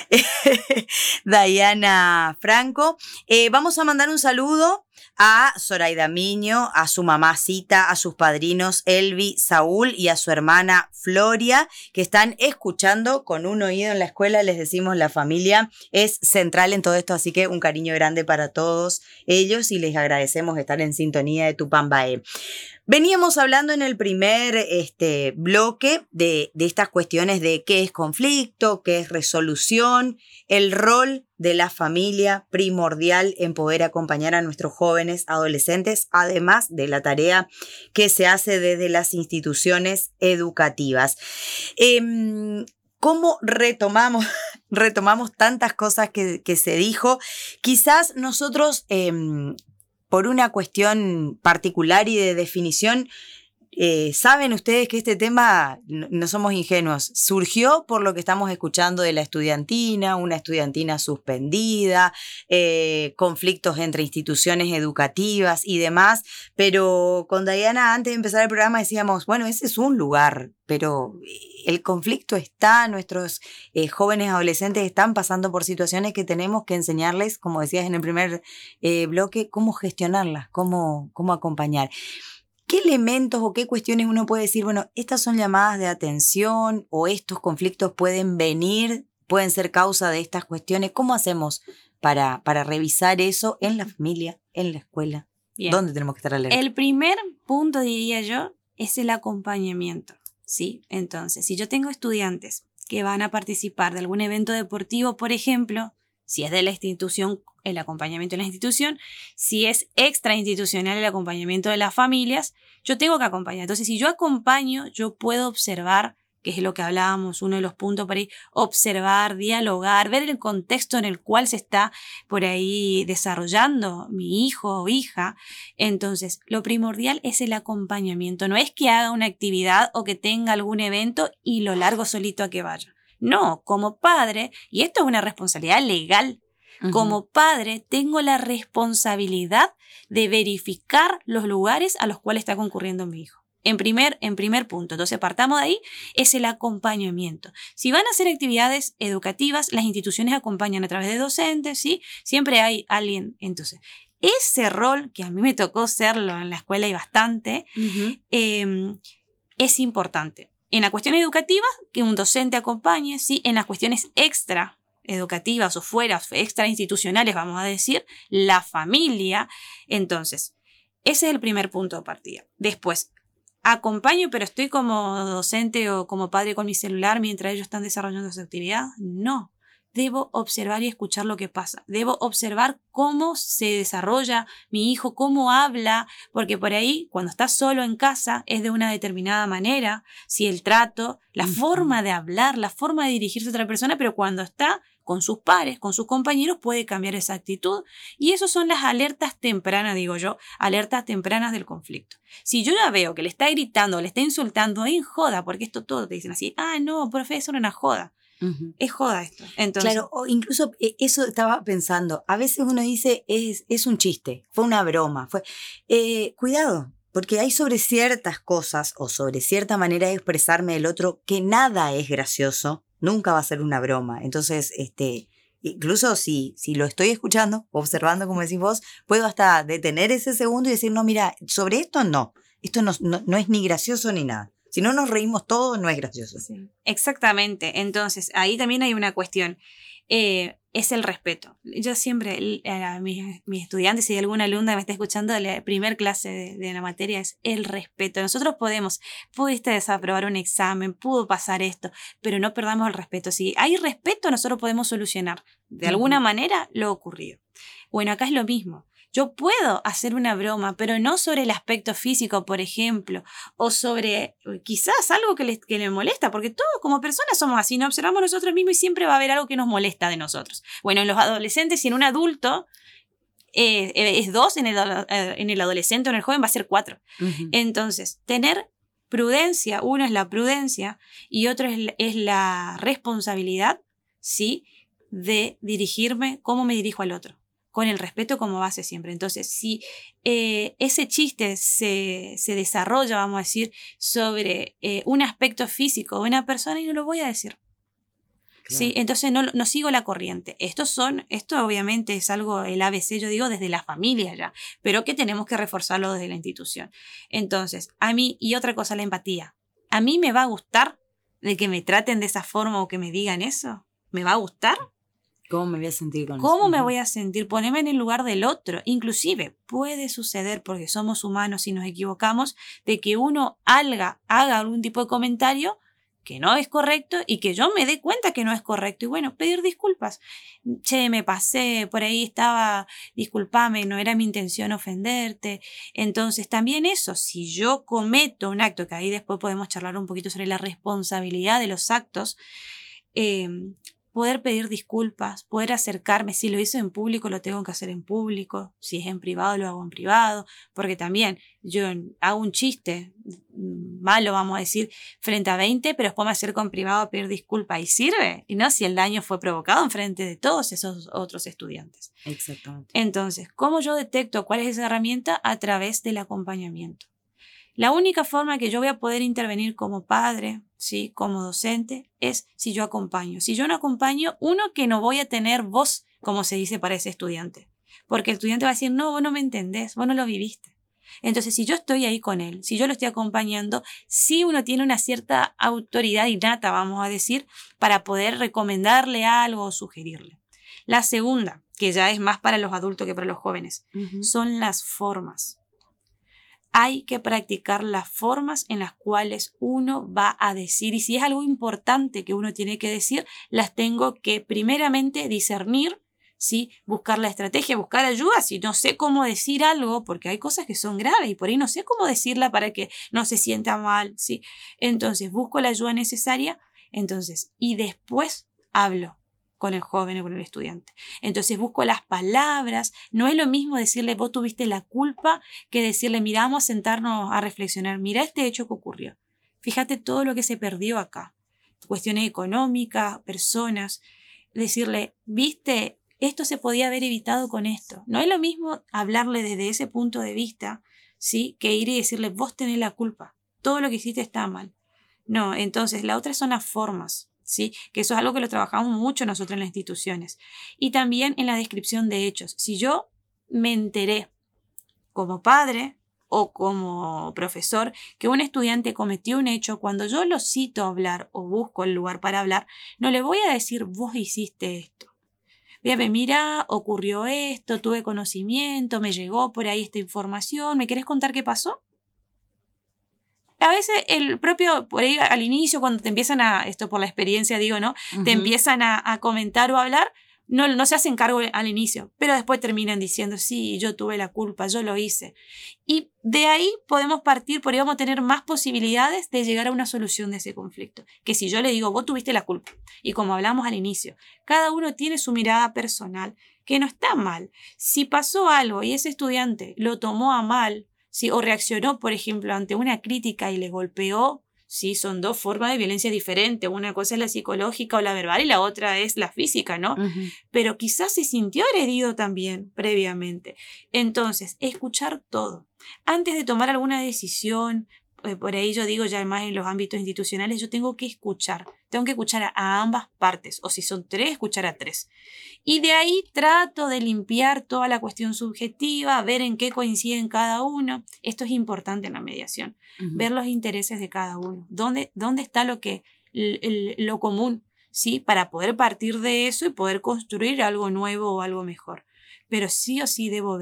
Dayana Franco. Vamos a mandar un saludo a Zoraida Miño, a su mamacita, a sus padrinos Elvi, Saúl y a su hermana Floria, que están escuchando Con un oído en la escuela. Les decimos, la familia es central en todo esto, así que un cariño grande para todos ellos y les agradecemos estar en sintonía de Tupambaé. Veníamos hablando en el primer bloque de estas cuestiones de qué es conflicto, qué es resolución, el rol de la familia primordial en poder acompañar a nuestros jóvenes, adolescentes, además de la tarea que se hace desde las instituciones educativas. ¿Cómo retomamos tantas cosas que se dijo? Quizás nosotros, por una cuestión particular y de definición, saben ustedes que este tema, no somos ingenuos, surgió por lo que estamos escuchando de la estudiantina, una estudiantina suspendida, conflictos entre instituciones educativas y demás, pero con Dayana antes de empezar el programa decíamos, bueno, ese es un lugar, pero el conflicto está, nuestros jóvenes adolescentes están pasando por situaciones que tenemos que enseñarles, como decías en el primer bloque, cómo gestionarlas, cómo acompañar. ¿Qué elementos o qué cuestiones uno puede decir, bueno, estas son llamadas de atención o estos conflictos pueden ser causa de estas cuestiones? ¿Cómo hacemos para revisar eso en la familia, en la escuela? Bien. ¿Dónde tenemos que estar alerta? El primer punto, diría yo, es el acompañamiento, ¿sí? Entonces, si yo tengo estudiantes que van a participar de algún evento deportivo, por ejemplo, si es de la institución, el acompañamiento de la institución, si es extrainstitucional, el acompañamiento de las familias, yo tengo que acompañar. Entonces, si yo acompaño, yo puedo observar, que es lo que hablábamos, uno de los puntos por ahí, observar, dialogar, ver el contexto en el cual se está por ahí desarrollando mi hijo o hija. Entonces, lo primordial es el acompañamiento. No es que haga una actividad o que tenga algún evento y lo largo solito a que vaya. No, como padre, y esto es una responsabilidad legal, como padre tengo la responsabilidad de verificar los lugares a los cuales está concurriendo mi hijo. En primer punto. Entonces, partamos de ahí, es el acompañamiento. Si van a hacer actividades educativas, las instituciones acompañan a través de docentes, ¿sí? Siempre hay alguien. Entonces, ese rol, que a mí me tocó serlo en la escuela y bastante, es importante. En la cuestión educativa, que un docente acompañe, ¿sí? En las cuestiones extra educativas o fuera, extra institucionales, vamos a decir, la familia. Entonces, ese es el primer punto de partida. Después, ¿acompaño pero estoy como docente o como padre con mi celular mientras ellos están desarrollando su actividad? No. Debo observar y escuchar lo que pasa. Debo observar cómo se desarrolla mi hijo, cómo habla, porque por ahí, cuando está solo en casa, es de una determinada manera, si el trato, la forma de hablar, la forma de dirigirse a otra persona, pero cuando está con sus pares, con sus compañeros, puede cambiar esa actitud. Y eso son las alertas tempranas, digo yo, alertas tempranas del conflicto. Si yo ya veo que le está gritando, le está insultando, ahí en joda, porque esto todo te dicen así, no, profe, eso era una joda. Es joda esto. Entonces, claro, o incluso eso estaba pensando. A veces uno dice, es un chiste, fue una broma. Cuidado, porque hay sobre ciertas cosas o sobre cierta manera de expresarme del otro que nada es gracioso, nunca va a ser una broma. Entonces, incluso si lo estoy escuchando, observando, como decís vos, puedo hasta detener ese segundo y decir, no, mira, sobre esto no es ni gracioso ni nada. Si no nos reímos todos, no es gracioso. Sí, exactamente. Entonces, ahí también hay una cuestión. Es el respeto. Yo siempre, a mis estudiantes, si hay alguna alumna que me está escuchando, la primera clase de la materia es el respeto. Nosotros pudiste desaprobar un examen, pudo pasar esto, pero no perdamos el respeto. Si hay respeto, nosotros podemos solucionar de alguna manera lo ocurrido. Bueno, acá es lo mismo. Yo puedo hacer una broma, pero no sobre el aspecto físico, por ejemplo, o sobre quizás algo que le molesta, porque todos como personas somos así, nos observamos nosotros mismos y siempre va a haber algo que nos molesta de nosotros. Bueno, en los adolescentes y en un adulto es 2, en el adolescente o en el joven va a ser 4. Uh-huh. Entonces, tener prudencia, uno es la prudencia y otro es la responsabilidad, ¿sí?, de dirigirme como me dirijo al otro, con el respeto como base siempre. Entonces, si ese chiste se desarrolla, vamos a decir, sobre un aspecto físico de una persona, y no lo voy a decir. Claro. ¿Sí? Entonces no sigo la corriente. Esto obviamente es algo, el ABC, yo digo, desde la familia ya, pero que tenemos que reforzarlo desde la institución. Entonces, a mí, y otra cosa, la empatía. ¿A mí me va a gustar de que me traten de esa forma o que me digan eso? ¿Me va a gustar? ¿Cómo me voy a sentir con eso? ¿Cómo me voy a sentir? Ponerme en el lugar del otro. Inclusive puede suceder, porque somos humanos y nos equivocamos, de que uno haga algún tipo de comentario que no es correcto y que yo me dé cuenta que no es correcto. Y bueno, pedir disculpas. Che, me pasé, por ahí estaba, discúlpame, no era mi intención ofenderte. Entonces también eso, si yo cometo un acto, que ahí después podemos charlar un poquito sobre la responsabilidad de los actos, poder pedir disculpas, poder acercarme. Si lo hice en público, lo tengo que hacer en público. Si es en privado, lo hago en privado. Porque también yo hago un chiste malo, vamos a decir, frente a 20, pero después me acerco en privado a pedir disculpas y sirve. Y no si el daño fue provocado en frente de todos esos otros estudiantes. Exactamente. Entonces, ¿cómo yo detecto cuál es esa herramienta? A través del acompañamiento. La única forma que yo voy a poder intervenir como padre, ¿sí?, como docente, es si yo acompaño. Si yo no acompaño, que no voy a tener voz, como se dice para ese estudiante. Porque el estudiante va a decir, no, vos no me entendés, vos no lo viviste. Entonces, si yo estoy ahí con él, si yo lo estoy acompañando, sí uno tiene una cierta autoridad innata, vamos a decir, para poder recomendarle algo o sugerirle. La segunda, que ya es más para los adultos que para los jóvenes, son las formas. Hay que practicar las formas en las cuales uno va a decir, y si es algo importante que uno tiene que decir, las tengo que primeramente discernir, ¿sí?, buscar la estrategia, buscar ayuda. Si no sé cómo decir algo, porque hay cosas que son graves y por ahí no sé cómo decirla para que no se sienta mal, ¿sí? Entonces busco la ayuda necesaria, y después hablo con el joven o con el estudiante. Entonces busco las palabras. No es lo mismo decirle, vos tuviste la culpa, que decirle, mira, vamos a sentarnos a reflexionar. Mira este hecho que ocurrió. Fíjate todo lo que se perdió acá. Cuestiones económicas, personas. Decirle, viste, esto se podía haber evitado con esto. No es lo mismo hablarle desde ese punto de vista, ¿sí?, que ir y decirle, vos tenés la culpa. Todo lo que hiciste está mal. No, entonces la otra son las formas. ¿Sí? Que eso es algo que lo trabajamos mucho nosotros en las instituciones. Y también en la descripción de hechos. Si yo me enteré como padre o como profesor que un estudiante cometió un hecho, cuando yo lo cito a hablar o busco el lugar para hablar, no le voy a decir, vos hiciste esto. Fíjate, mira, ocurrió esto, tuve conocimiento, me llegó por ahí esta información, ¿me querés contar qué pasó? A veces el propio, por ahí al inicio, cuando te empiezan esto por la experiencia digo, ¿no? Te empiezan a comentar o a hablar, no se hacen cargo al inicio, pero después terminan diciendo, sí, yo tuve la culpa, yo lo hice. Y de ahí podemos partir, por ahí vamos a tener más posibilidades de llegar a una solución de ese conflicto. Que si yo le digo, vos tuviste la culpa, y como hablamos al inicio, cada uno tiene su mirada personal, que no está mal. Si pasó algo y ese estudiante lo tomó a mal, ¿sí?, o reaccionó, por ejemplo, ante una crítica y le golpeó, ¿sí?, son dos formas de violencia diferentes. Una cosa es la psicológica o la verbal y la otra es la física, ¿no? Pero quizás se sintió agredido también previamente. Entonces, escuchar todo. Antes de tomar alguna decisión, por ahí yo digo ya más en los ámbitos institucionales, yo tengo que escuchar a ambas partes, o si son 3, escuchar a 3. Y de ahí trato de limpiar toda la cuestión subjetiva, ver en qué coinciden cada uno. Esto es importante en la mediación, ver los intereses de cada uno, dónde está lo común, ¿sí?, para poder partir de eso y poder construir algo nuevo o algo mejor. Pero sí o sí debo ver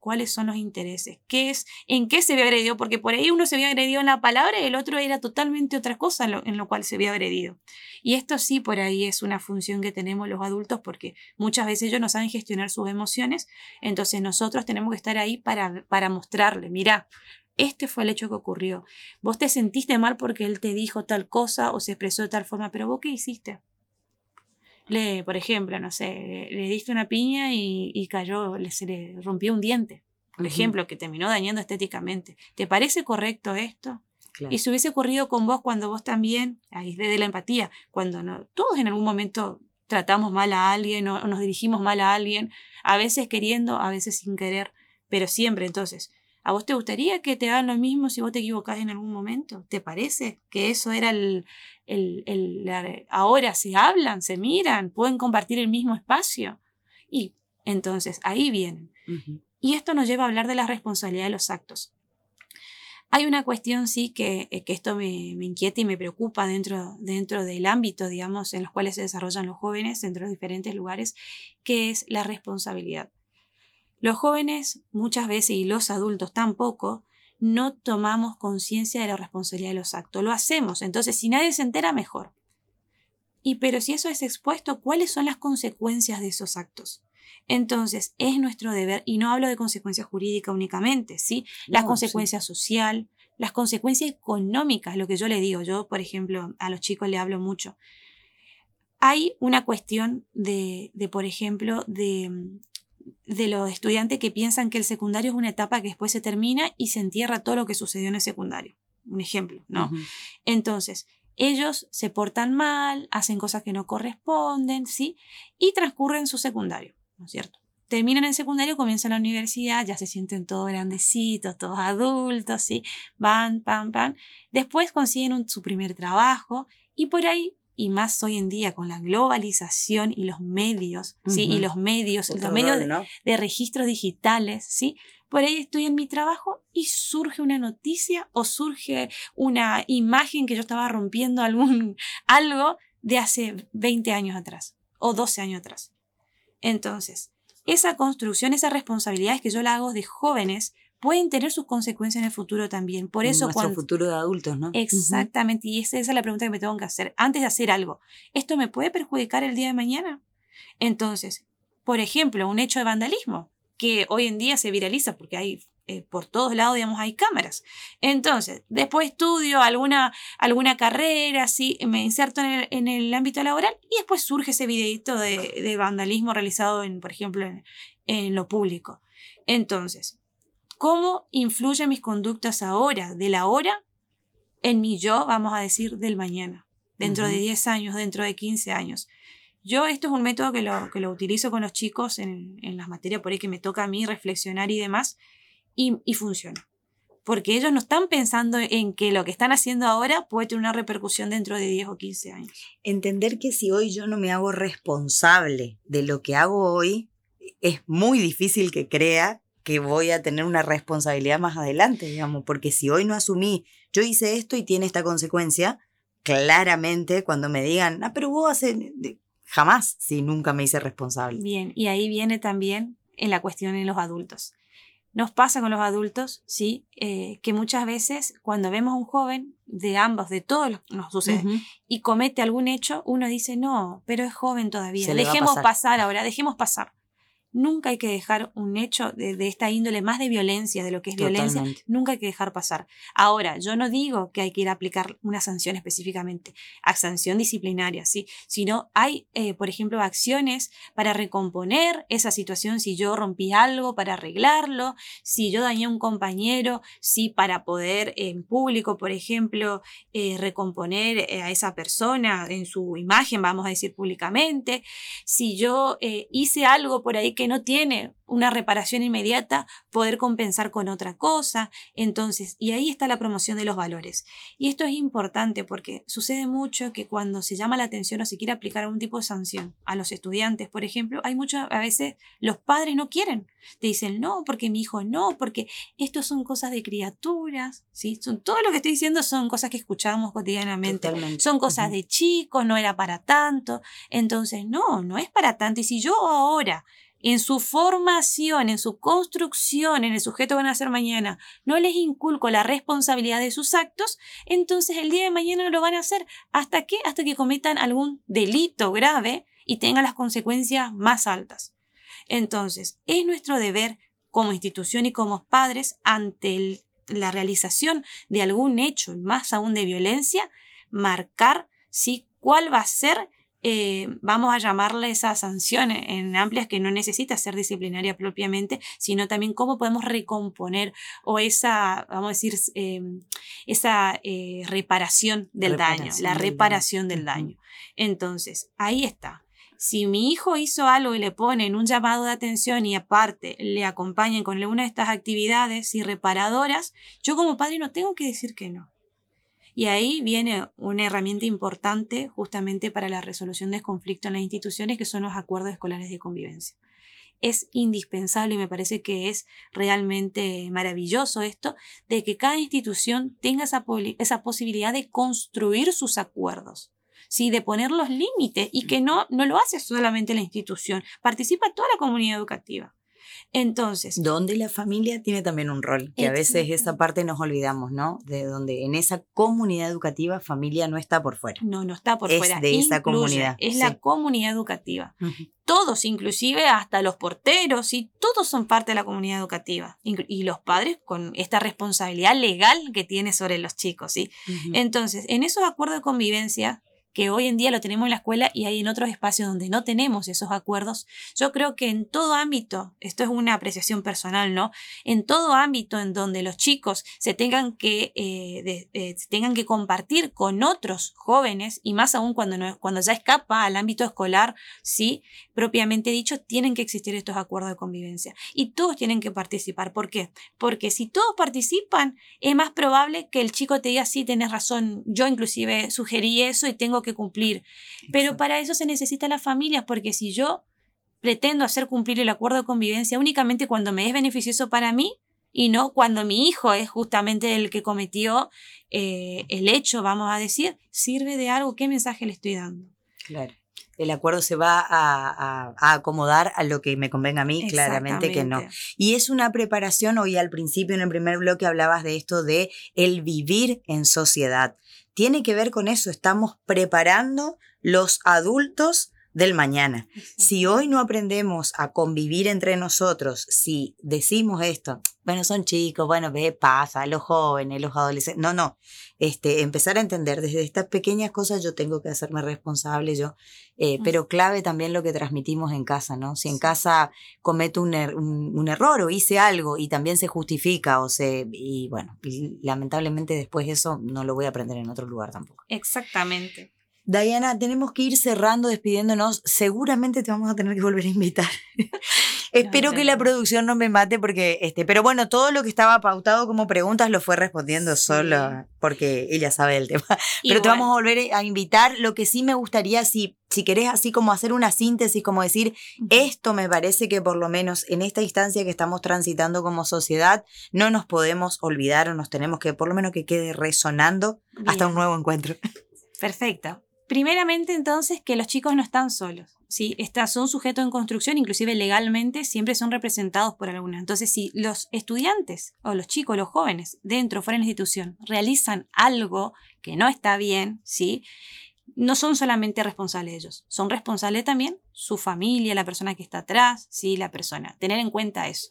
cuáles son los intereses, en qué se ve agredido, porque por ahí uno se ve agredido en la palabra y el otro era totalmente otra cosa en lo cual se ve agredido. Y esto sí, por ahí es una función que tenemos los adultos, porque muchas veces ellos no saben gestionar sus emociones, entonces nosotros tenemos que estar ahí para mostrarle, mirá, este fue el hecho que ocurrió. Vos te sentiste mal porque él te dijo tal cosa o se expresó de tal forma, pero vos ¿qué hiciste? Por ejemplo, no sé, le diste una piña y cayó, se le rompió un diente, por ejemplo, que terminó dañando estéticamente. ¿Te parece correcto esto? Claro. Y si hubiese ocurrido con vos cuando vos también, ahí desde la empatía, cuando todos en algún momento tratamos mal a alguien o nos dirigimos mal a alguien, a veces queriendo, a veces sin querer, pero siempre. Entonces, ¿a vos te gustaría que te hagan lo mismo si vos te equivocás en algún momento? ¿Te parece que eso era ahora se hablan, se miran, pueden compartir el mismo espacio? Y entonces ahí vienen. Y esto nos lleva a hablar de la responsabilidad de los actos. Hay una cuestión, sí, que esto me inquieta y me preocupa dentro del ámbito, digamos, en los cuales se desarrollan los jóvenes, dentro de diferentes lugares, que es la responsabilidad. Los jóvenes muchas veces, y los adultos tampoco, no tomamos conciencia de la responsabilidad de los actos. Lo hacemos, entonces si nadie se entera, mejor. Pero si eso es expuesto, ¿cuáles son las consecuencias de esos actos? Entonces, es nuestro deber, y no hablo de consecuencias jurídicas únicamente, ¿sí? Las consecuencias sociales, las consecuencias económicas, lo que yo le digo. Yo, por ejemplo, a los chicos le hablo mucho. Hay una cuestión por ejemplo, de los estudiantes que piensan que el secundario es una etapa que después se termina y se entierra todo lo que sucedió en el secundario. Un ejemplo, ¿no? Entonces, ellos se portan mal, hacen cosas que no corresponden, ¿sí? Y transcurren su secundario, ¿no es cierto? Terminan el secundario, comienzan la universidad, ya se sienten todos grandecitos, todos adultos, ¿sí? Van. Después consiguen su primer trabajo y por ahí, y más hoy en día con la globalización y los medios, ¿sí? Y los medios de registros digitales, ¿sí? Por ahí estoy en mi trabajo y surge una noticia o surge una imagen que yo estaba rompiendo algo de hace 20 años atrás o 12 años atrás. Entonces, esa construcción, esas responsabilidades que yo la hago de jóvenes pueden tener sus consecuencias en el futuro también. Por eso nuestro futuro de adultos, ¿no? Exactamente, y esa es la pregunta que me tengo que hacer. Antes de hacer algo, ¿esto me puede perjudicar el día de mañana? Entonces, por ejemplo, un hecho de vandalismo que hoy en día se viraliza porque hay por todos lados, digamos, hay cámaras. Entonces, después estudio alguna carrera, ¿sí? Me inserto en el ámbito laboral y después surge ese videíto de vandalismo realizado, por ejemplo, en lo público. Entonces, ¿cómo influyen mis conductas ahora, de la hora, en mi yo, vamos a decir, del mañana? Dentro de 10 años, dentro de 15 años. Esto es un método que lo utilizo con los chicos en las materias por ahí que me toca a mí reflexionar y demás, y funciona. Porque ellos no están pensando en que lo que están haciendo ahora puede tener una repercusión dentro de 10 o 15 años. Entender que si hoy yo no me hago responsable de lo que hago hoy, es muy difícil que crea que voy a tener una responsabilidad más adelante, digamos, porque si hoy no asumí, yo hice esto y tiene esta consecuencia, claramente cuando me digan, pero vos jamás, si nunca me hice responsable. Bien, y ahí viene también en la cuestión en los adultos. Nos pasa con los adultos, ¿sí? Que muchas veces cuando vemos a un joven, de todos nos sucede, y comete algún hecho, uno dice, no, pero es joven todavía, dejemos pasar ahora, dejemos pasar. Nunca hay que dejar un hecho de esta índole, más de violencia, de lo que es violencia, nunca hay que dejar pasar. Ahora, yo no digo que hay que ir a aplicar una sanción específicamente, a sanción disciplinaria, ¿sí? Sino hay, por ejemplo, acciones para recomponer esa situación, si yo rompí algo, para arreglarlo, si yo dañé a un compañero, sí, para poder en público, por ejemplo, recomponer a esa persona en su imagen, vamos a decir públicamente, si yo hice algo por ahí que no tiene una reparación inmediata, poder compensar con otra cosa. Entonces, y ahí está la promoción de los valores. Y esto es importante porque sucede mucho que cuando se llama la atención o se quiere aplicar algún tipo de sanción a los estudiantes, por ejemplo, a veces los padres no quieren. Te dicen, no, porque mi hijo no, porque esto son cosas de criaturas, ¿sí? Todo lo que estoy diciendo son cosas que escuchamos cotidianamente. Totalmente. Son cosas de chicos, no era para tanto. Entonces, no es para tanto. Y si yo ahora en su formación, en su construcción, en el sujeto que van a ser mañana, no les inculco la responsabilidad de sus actos, entonces el día de mañana no lo van a hacer. ¿Hasta qué? Hasta que cometan algún delito grave y tengan las consecuencias más altas. Entonces, es nuestro deber como institución y como padres ante la realización de algún hecho, y más aún de violencia, marcar ¿sí? cuál va a ser, vamos a llamarle esa sanción en amplias que no necesita ser disciplinaria propiamente, sino también cómo podemos recomponer o esa, vamos a decir, esa reparación del daño, la reparación del daño. Entonces, ahí está. Si mi hijo hizo algo y le ponen un llamado de atención y aparte le acompañan con alguna de estas actividades y reparadoras, yo como padre no tengo que decir que no. Y ahí viene una herramienta importante justamente para la resolución de conflictos en las instituciones, que son los acuerdos escolares de convivencia. Es indispensable y me parece que es realmente maravilloso esto de que cada institución tenga esa posibilidad de construir sus acuerdos. Sí, de poner los límites y que no lo hace solamente la institución, participa toda la comunidad educativa. Entonces, donde la familia tiene también un rol, que a veces esa parte nos olvidamos, ¿no? De donde en esa comunidad educativa familia no está por fuera. No está por fuera. Es de esa comunidad. Es la comunidad educativa. Todos, inclusive hasta los porteros, ¿sí? Todos son parte de la comunidad educativa. Y los padres con esta responsabilidad legal que tiene sobre los chicos, ¿sí? Entonces, en esos acuerdos de convivencia, que hoy en día lo tenemos en la escuela y hay en otros espacios donde no tenemos esos acuerdos, yo creo que en todo ámbito, esto es una apreciación personal, ¿no? En todo ámbito en donde los chicos se tengan que compartir con otros jóvenes, y más aún cuando ya escapa al ámbito escolar, sí, propiamente dicho, tienen que existir estos acuerdos de convivencia. Y todos tienen que participar. ¿Por qué? Porque si todos participan, es más probable que el chico te diga, sí, tenés razón, yo inclusive sugerí eso y tengo que cumplir. Pero para eso se necesitan las familias, porque si yo pretendo hacer cumplir el acuerdo de convivencia únicamente cuando me es beneficioso para mí y no cuando mi hijo es justamente el que cometió el hecho, vamos a decir, ¿sirve de algo? ¿Qué mensaje le estoy dando? Claro. El acuerdo se va a acomodar a lo que me convenga a mí, claramente que no. Y es una preparación, hoy al principio en el primer bloque hablabas de esto de el vivir en sociedad. Tiene que ver con eso, estamos preparando los adultos del mañana. Si hoy no aprendemos a convivir entre nosotros, si decimos esto, bueno, son chicos, bueno, pasa, los jóvenes, los adolescentes, no, empezar a entender desde estas pequeñas cosas yo tengo que hacerme responsable pero clave también lo que transmitimos en casa, ¿no? Si en casa cometo un error o hice algo y también se justifica y lamentablemente después eso no lo voy a aprender en otro lugar tampoco. Exactamente. Diana, tenemos que ir cerrando, despidiéndonos. Seguramente te vamos a tener que volver a invitar. Espero que la producción no me mate porque, pero bueno, todo lo que estaba pautado como preguntas lo fue respondiendo solo porque ella sabe el tema. Pero te vamos a volver a invitar. Lo que sí me gustaría, si querés así como hacer una síntesis, como decir, esto me parece que por lo menos en esta instancia que estamos transitando como sociedad, no nos podemos olvidar o nos tenemos que, por lo menos que quede resonando hasta un nuevo encuentro. Perfecto. Primeramente, entonces, que los chicos no están solos, ¿sí? Son sujetos en construcción, inclusive legalmente, siempre son representados por alguna. Entonces, si los estudiantes o los chicos, los jóvenes, dentro o fuera de la institución, realizan algo que no está bien, ¿sí? No son solamente responsables ellos, son responsables también su familia, la persona que está atrás, ¿sí? La persona. Tener en cuenta eso.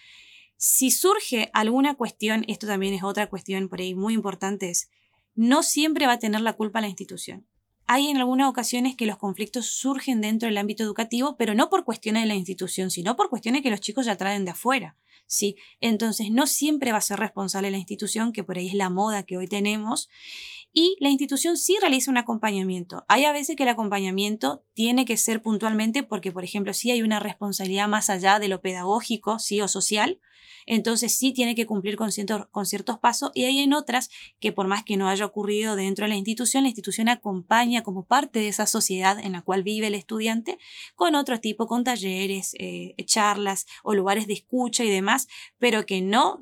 Si surge alguna cuestión, esto también es otra cuestión por ahí muy importante, no siempre va a tener la culpa la institución. Hay en algunas ocasiones que los conflictos surgen dentro del ámbito educativo, pero no por cuestiones de la institución, sino por cuestiones que los chicos ya traen de afuera, ¿sí? Entonces, no siempre va a ser responsable la institución, que por ahí es la moda que hoy tenemos, y la institución sí realiza un acompañamiento. Hay a veces que el acompañamiento tiene que ser puntualmente porque, por ejemplo, sí hay una responsabilidad más allá de lo pedagógico, ¿sí? O social. Entonces sí tiene que cumplir con ciertos pasos, y hay en otras que por más que no haya ocurrido dentro de la institución acompaña como parte de esa sociedad en la cual vive el estudiante con otro tipo, con talleres, charlas o lugares de escucha y demás, pero que no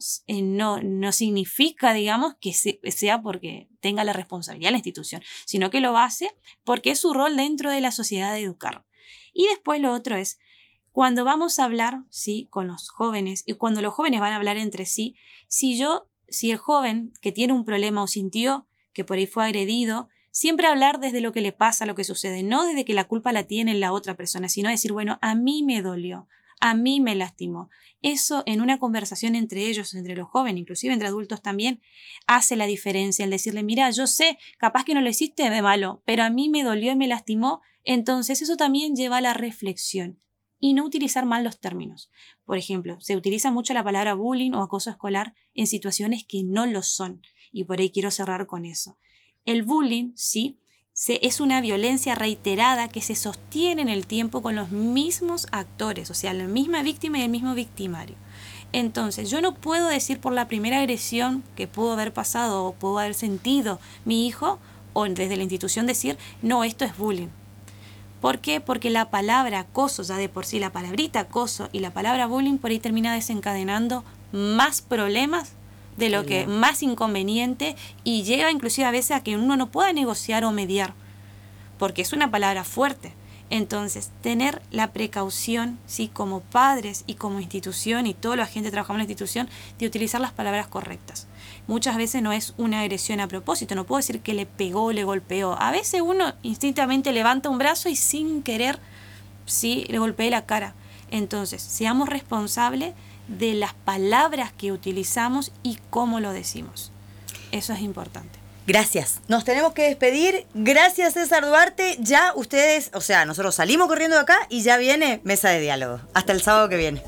significa, digamos, que sea porque tenga la responsabilidad la institución, sino que lo hace porque es su rol dentro de la sociedad de educar. Y después lo otro es, Cuando vamos a hablar, ¿sí?, con los jóvenes, y cuando los jóvenes van a hablar entre sí, si el joven que tiene un problema o sintió que por ahí fue agredido, siempre hablar desde lo que le pasa, lo que sucede, no desde que la culpa la tiene la otra persona, sino decir, bueno, a mí me dolió, a mí me lastimó. Eso en una conversación entre ellos, entre los jóvenes, inclusive entre adultos también, hace la diferencia. El decirle, mira, yo sé, capaz que no lo hiciste de malo, pero a mí me dolió y me lastimó. Entonces eso también lleva a la reflexión y no utilizar mal los términos. Por ejemplo, se utiliza mucho la palabra bullying o acoso escolar en situaciones que no lo son. Y por ahí quiero cerrar con eso. El bullying, sí, es una violencia reiterada que se sostiene en el tiempo con los mismos actores, o sea, la misma víctima y el mismo victimario. Entonces, yo no puedo decir por la primera agresión que pudo haber pasado o pudo haber sentido mi hijo, o desde la institución decir, no, esto es bullying. ¿Por qué? Porque la palabra acoso, ya de por sí, la palabrita acoso y la palabra bullying por ahí termina desencadenando más problemas de lo que más inconveniente, y llega inclusive a veces a que uno no pueda negociar o mediar, porque es una palabra fuerte. Entonces, tener la precaución, ¿sí?, como padres y como institución, y toda la gente que trabajamos en la institución, de utilizar las palabras correctas. Muchas veces no es una agresión a propósito, no puedo decir que le pegó, le golpeó. A veces uno instintamente levanta un brazo y sin querer, sí, le golpea la cara. Entonces, seamos responsables de las palabras que utilizamos y cómo lo decimos. Eso es importante. Gracias. Nos tenemos que despedir. Gracias, César Duarte. Ya ustedes, o sea, nosotros salimos corriendo de acá y ya viene Mesa de Diálogo. Hasta el sábado que viene.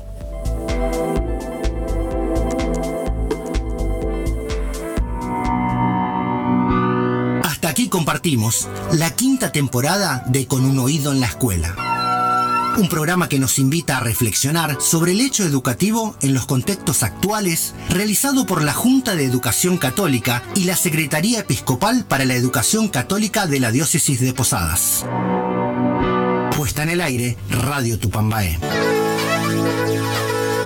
Hasta aquí compartimos la 5ª temporada de Con un oído en la escuela. Un programa que nos invita a reflexionar sobre el hecho educativo en los contextos actuales, realizado por la Junta de Educación Católica y la Secretaría Episcopal para la Educación Católica de la Diócesis de Posadas. Puesta en el aire, Radio Tupambaé.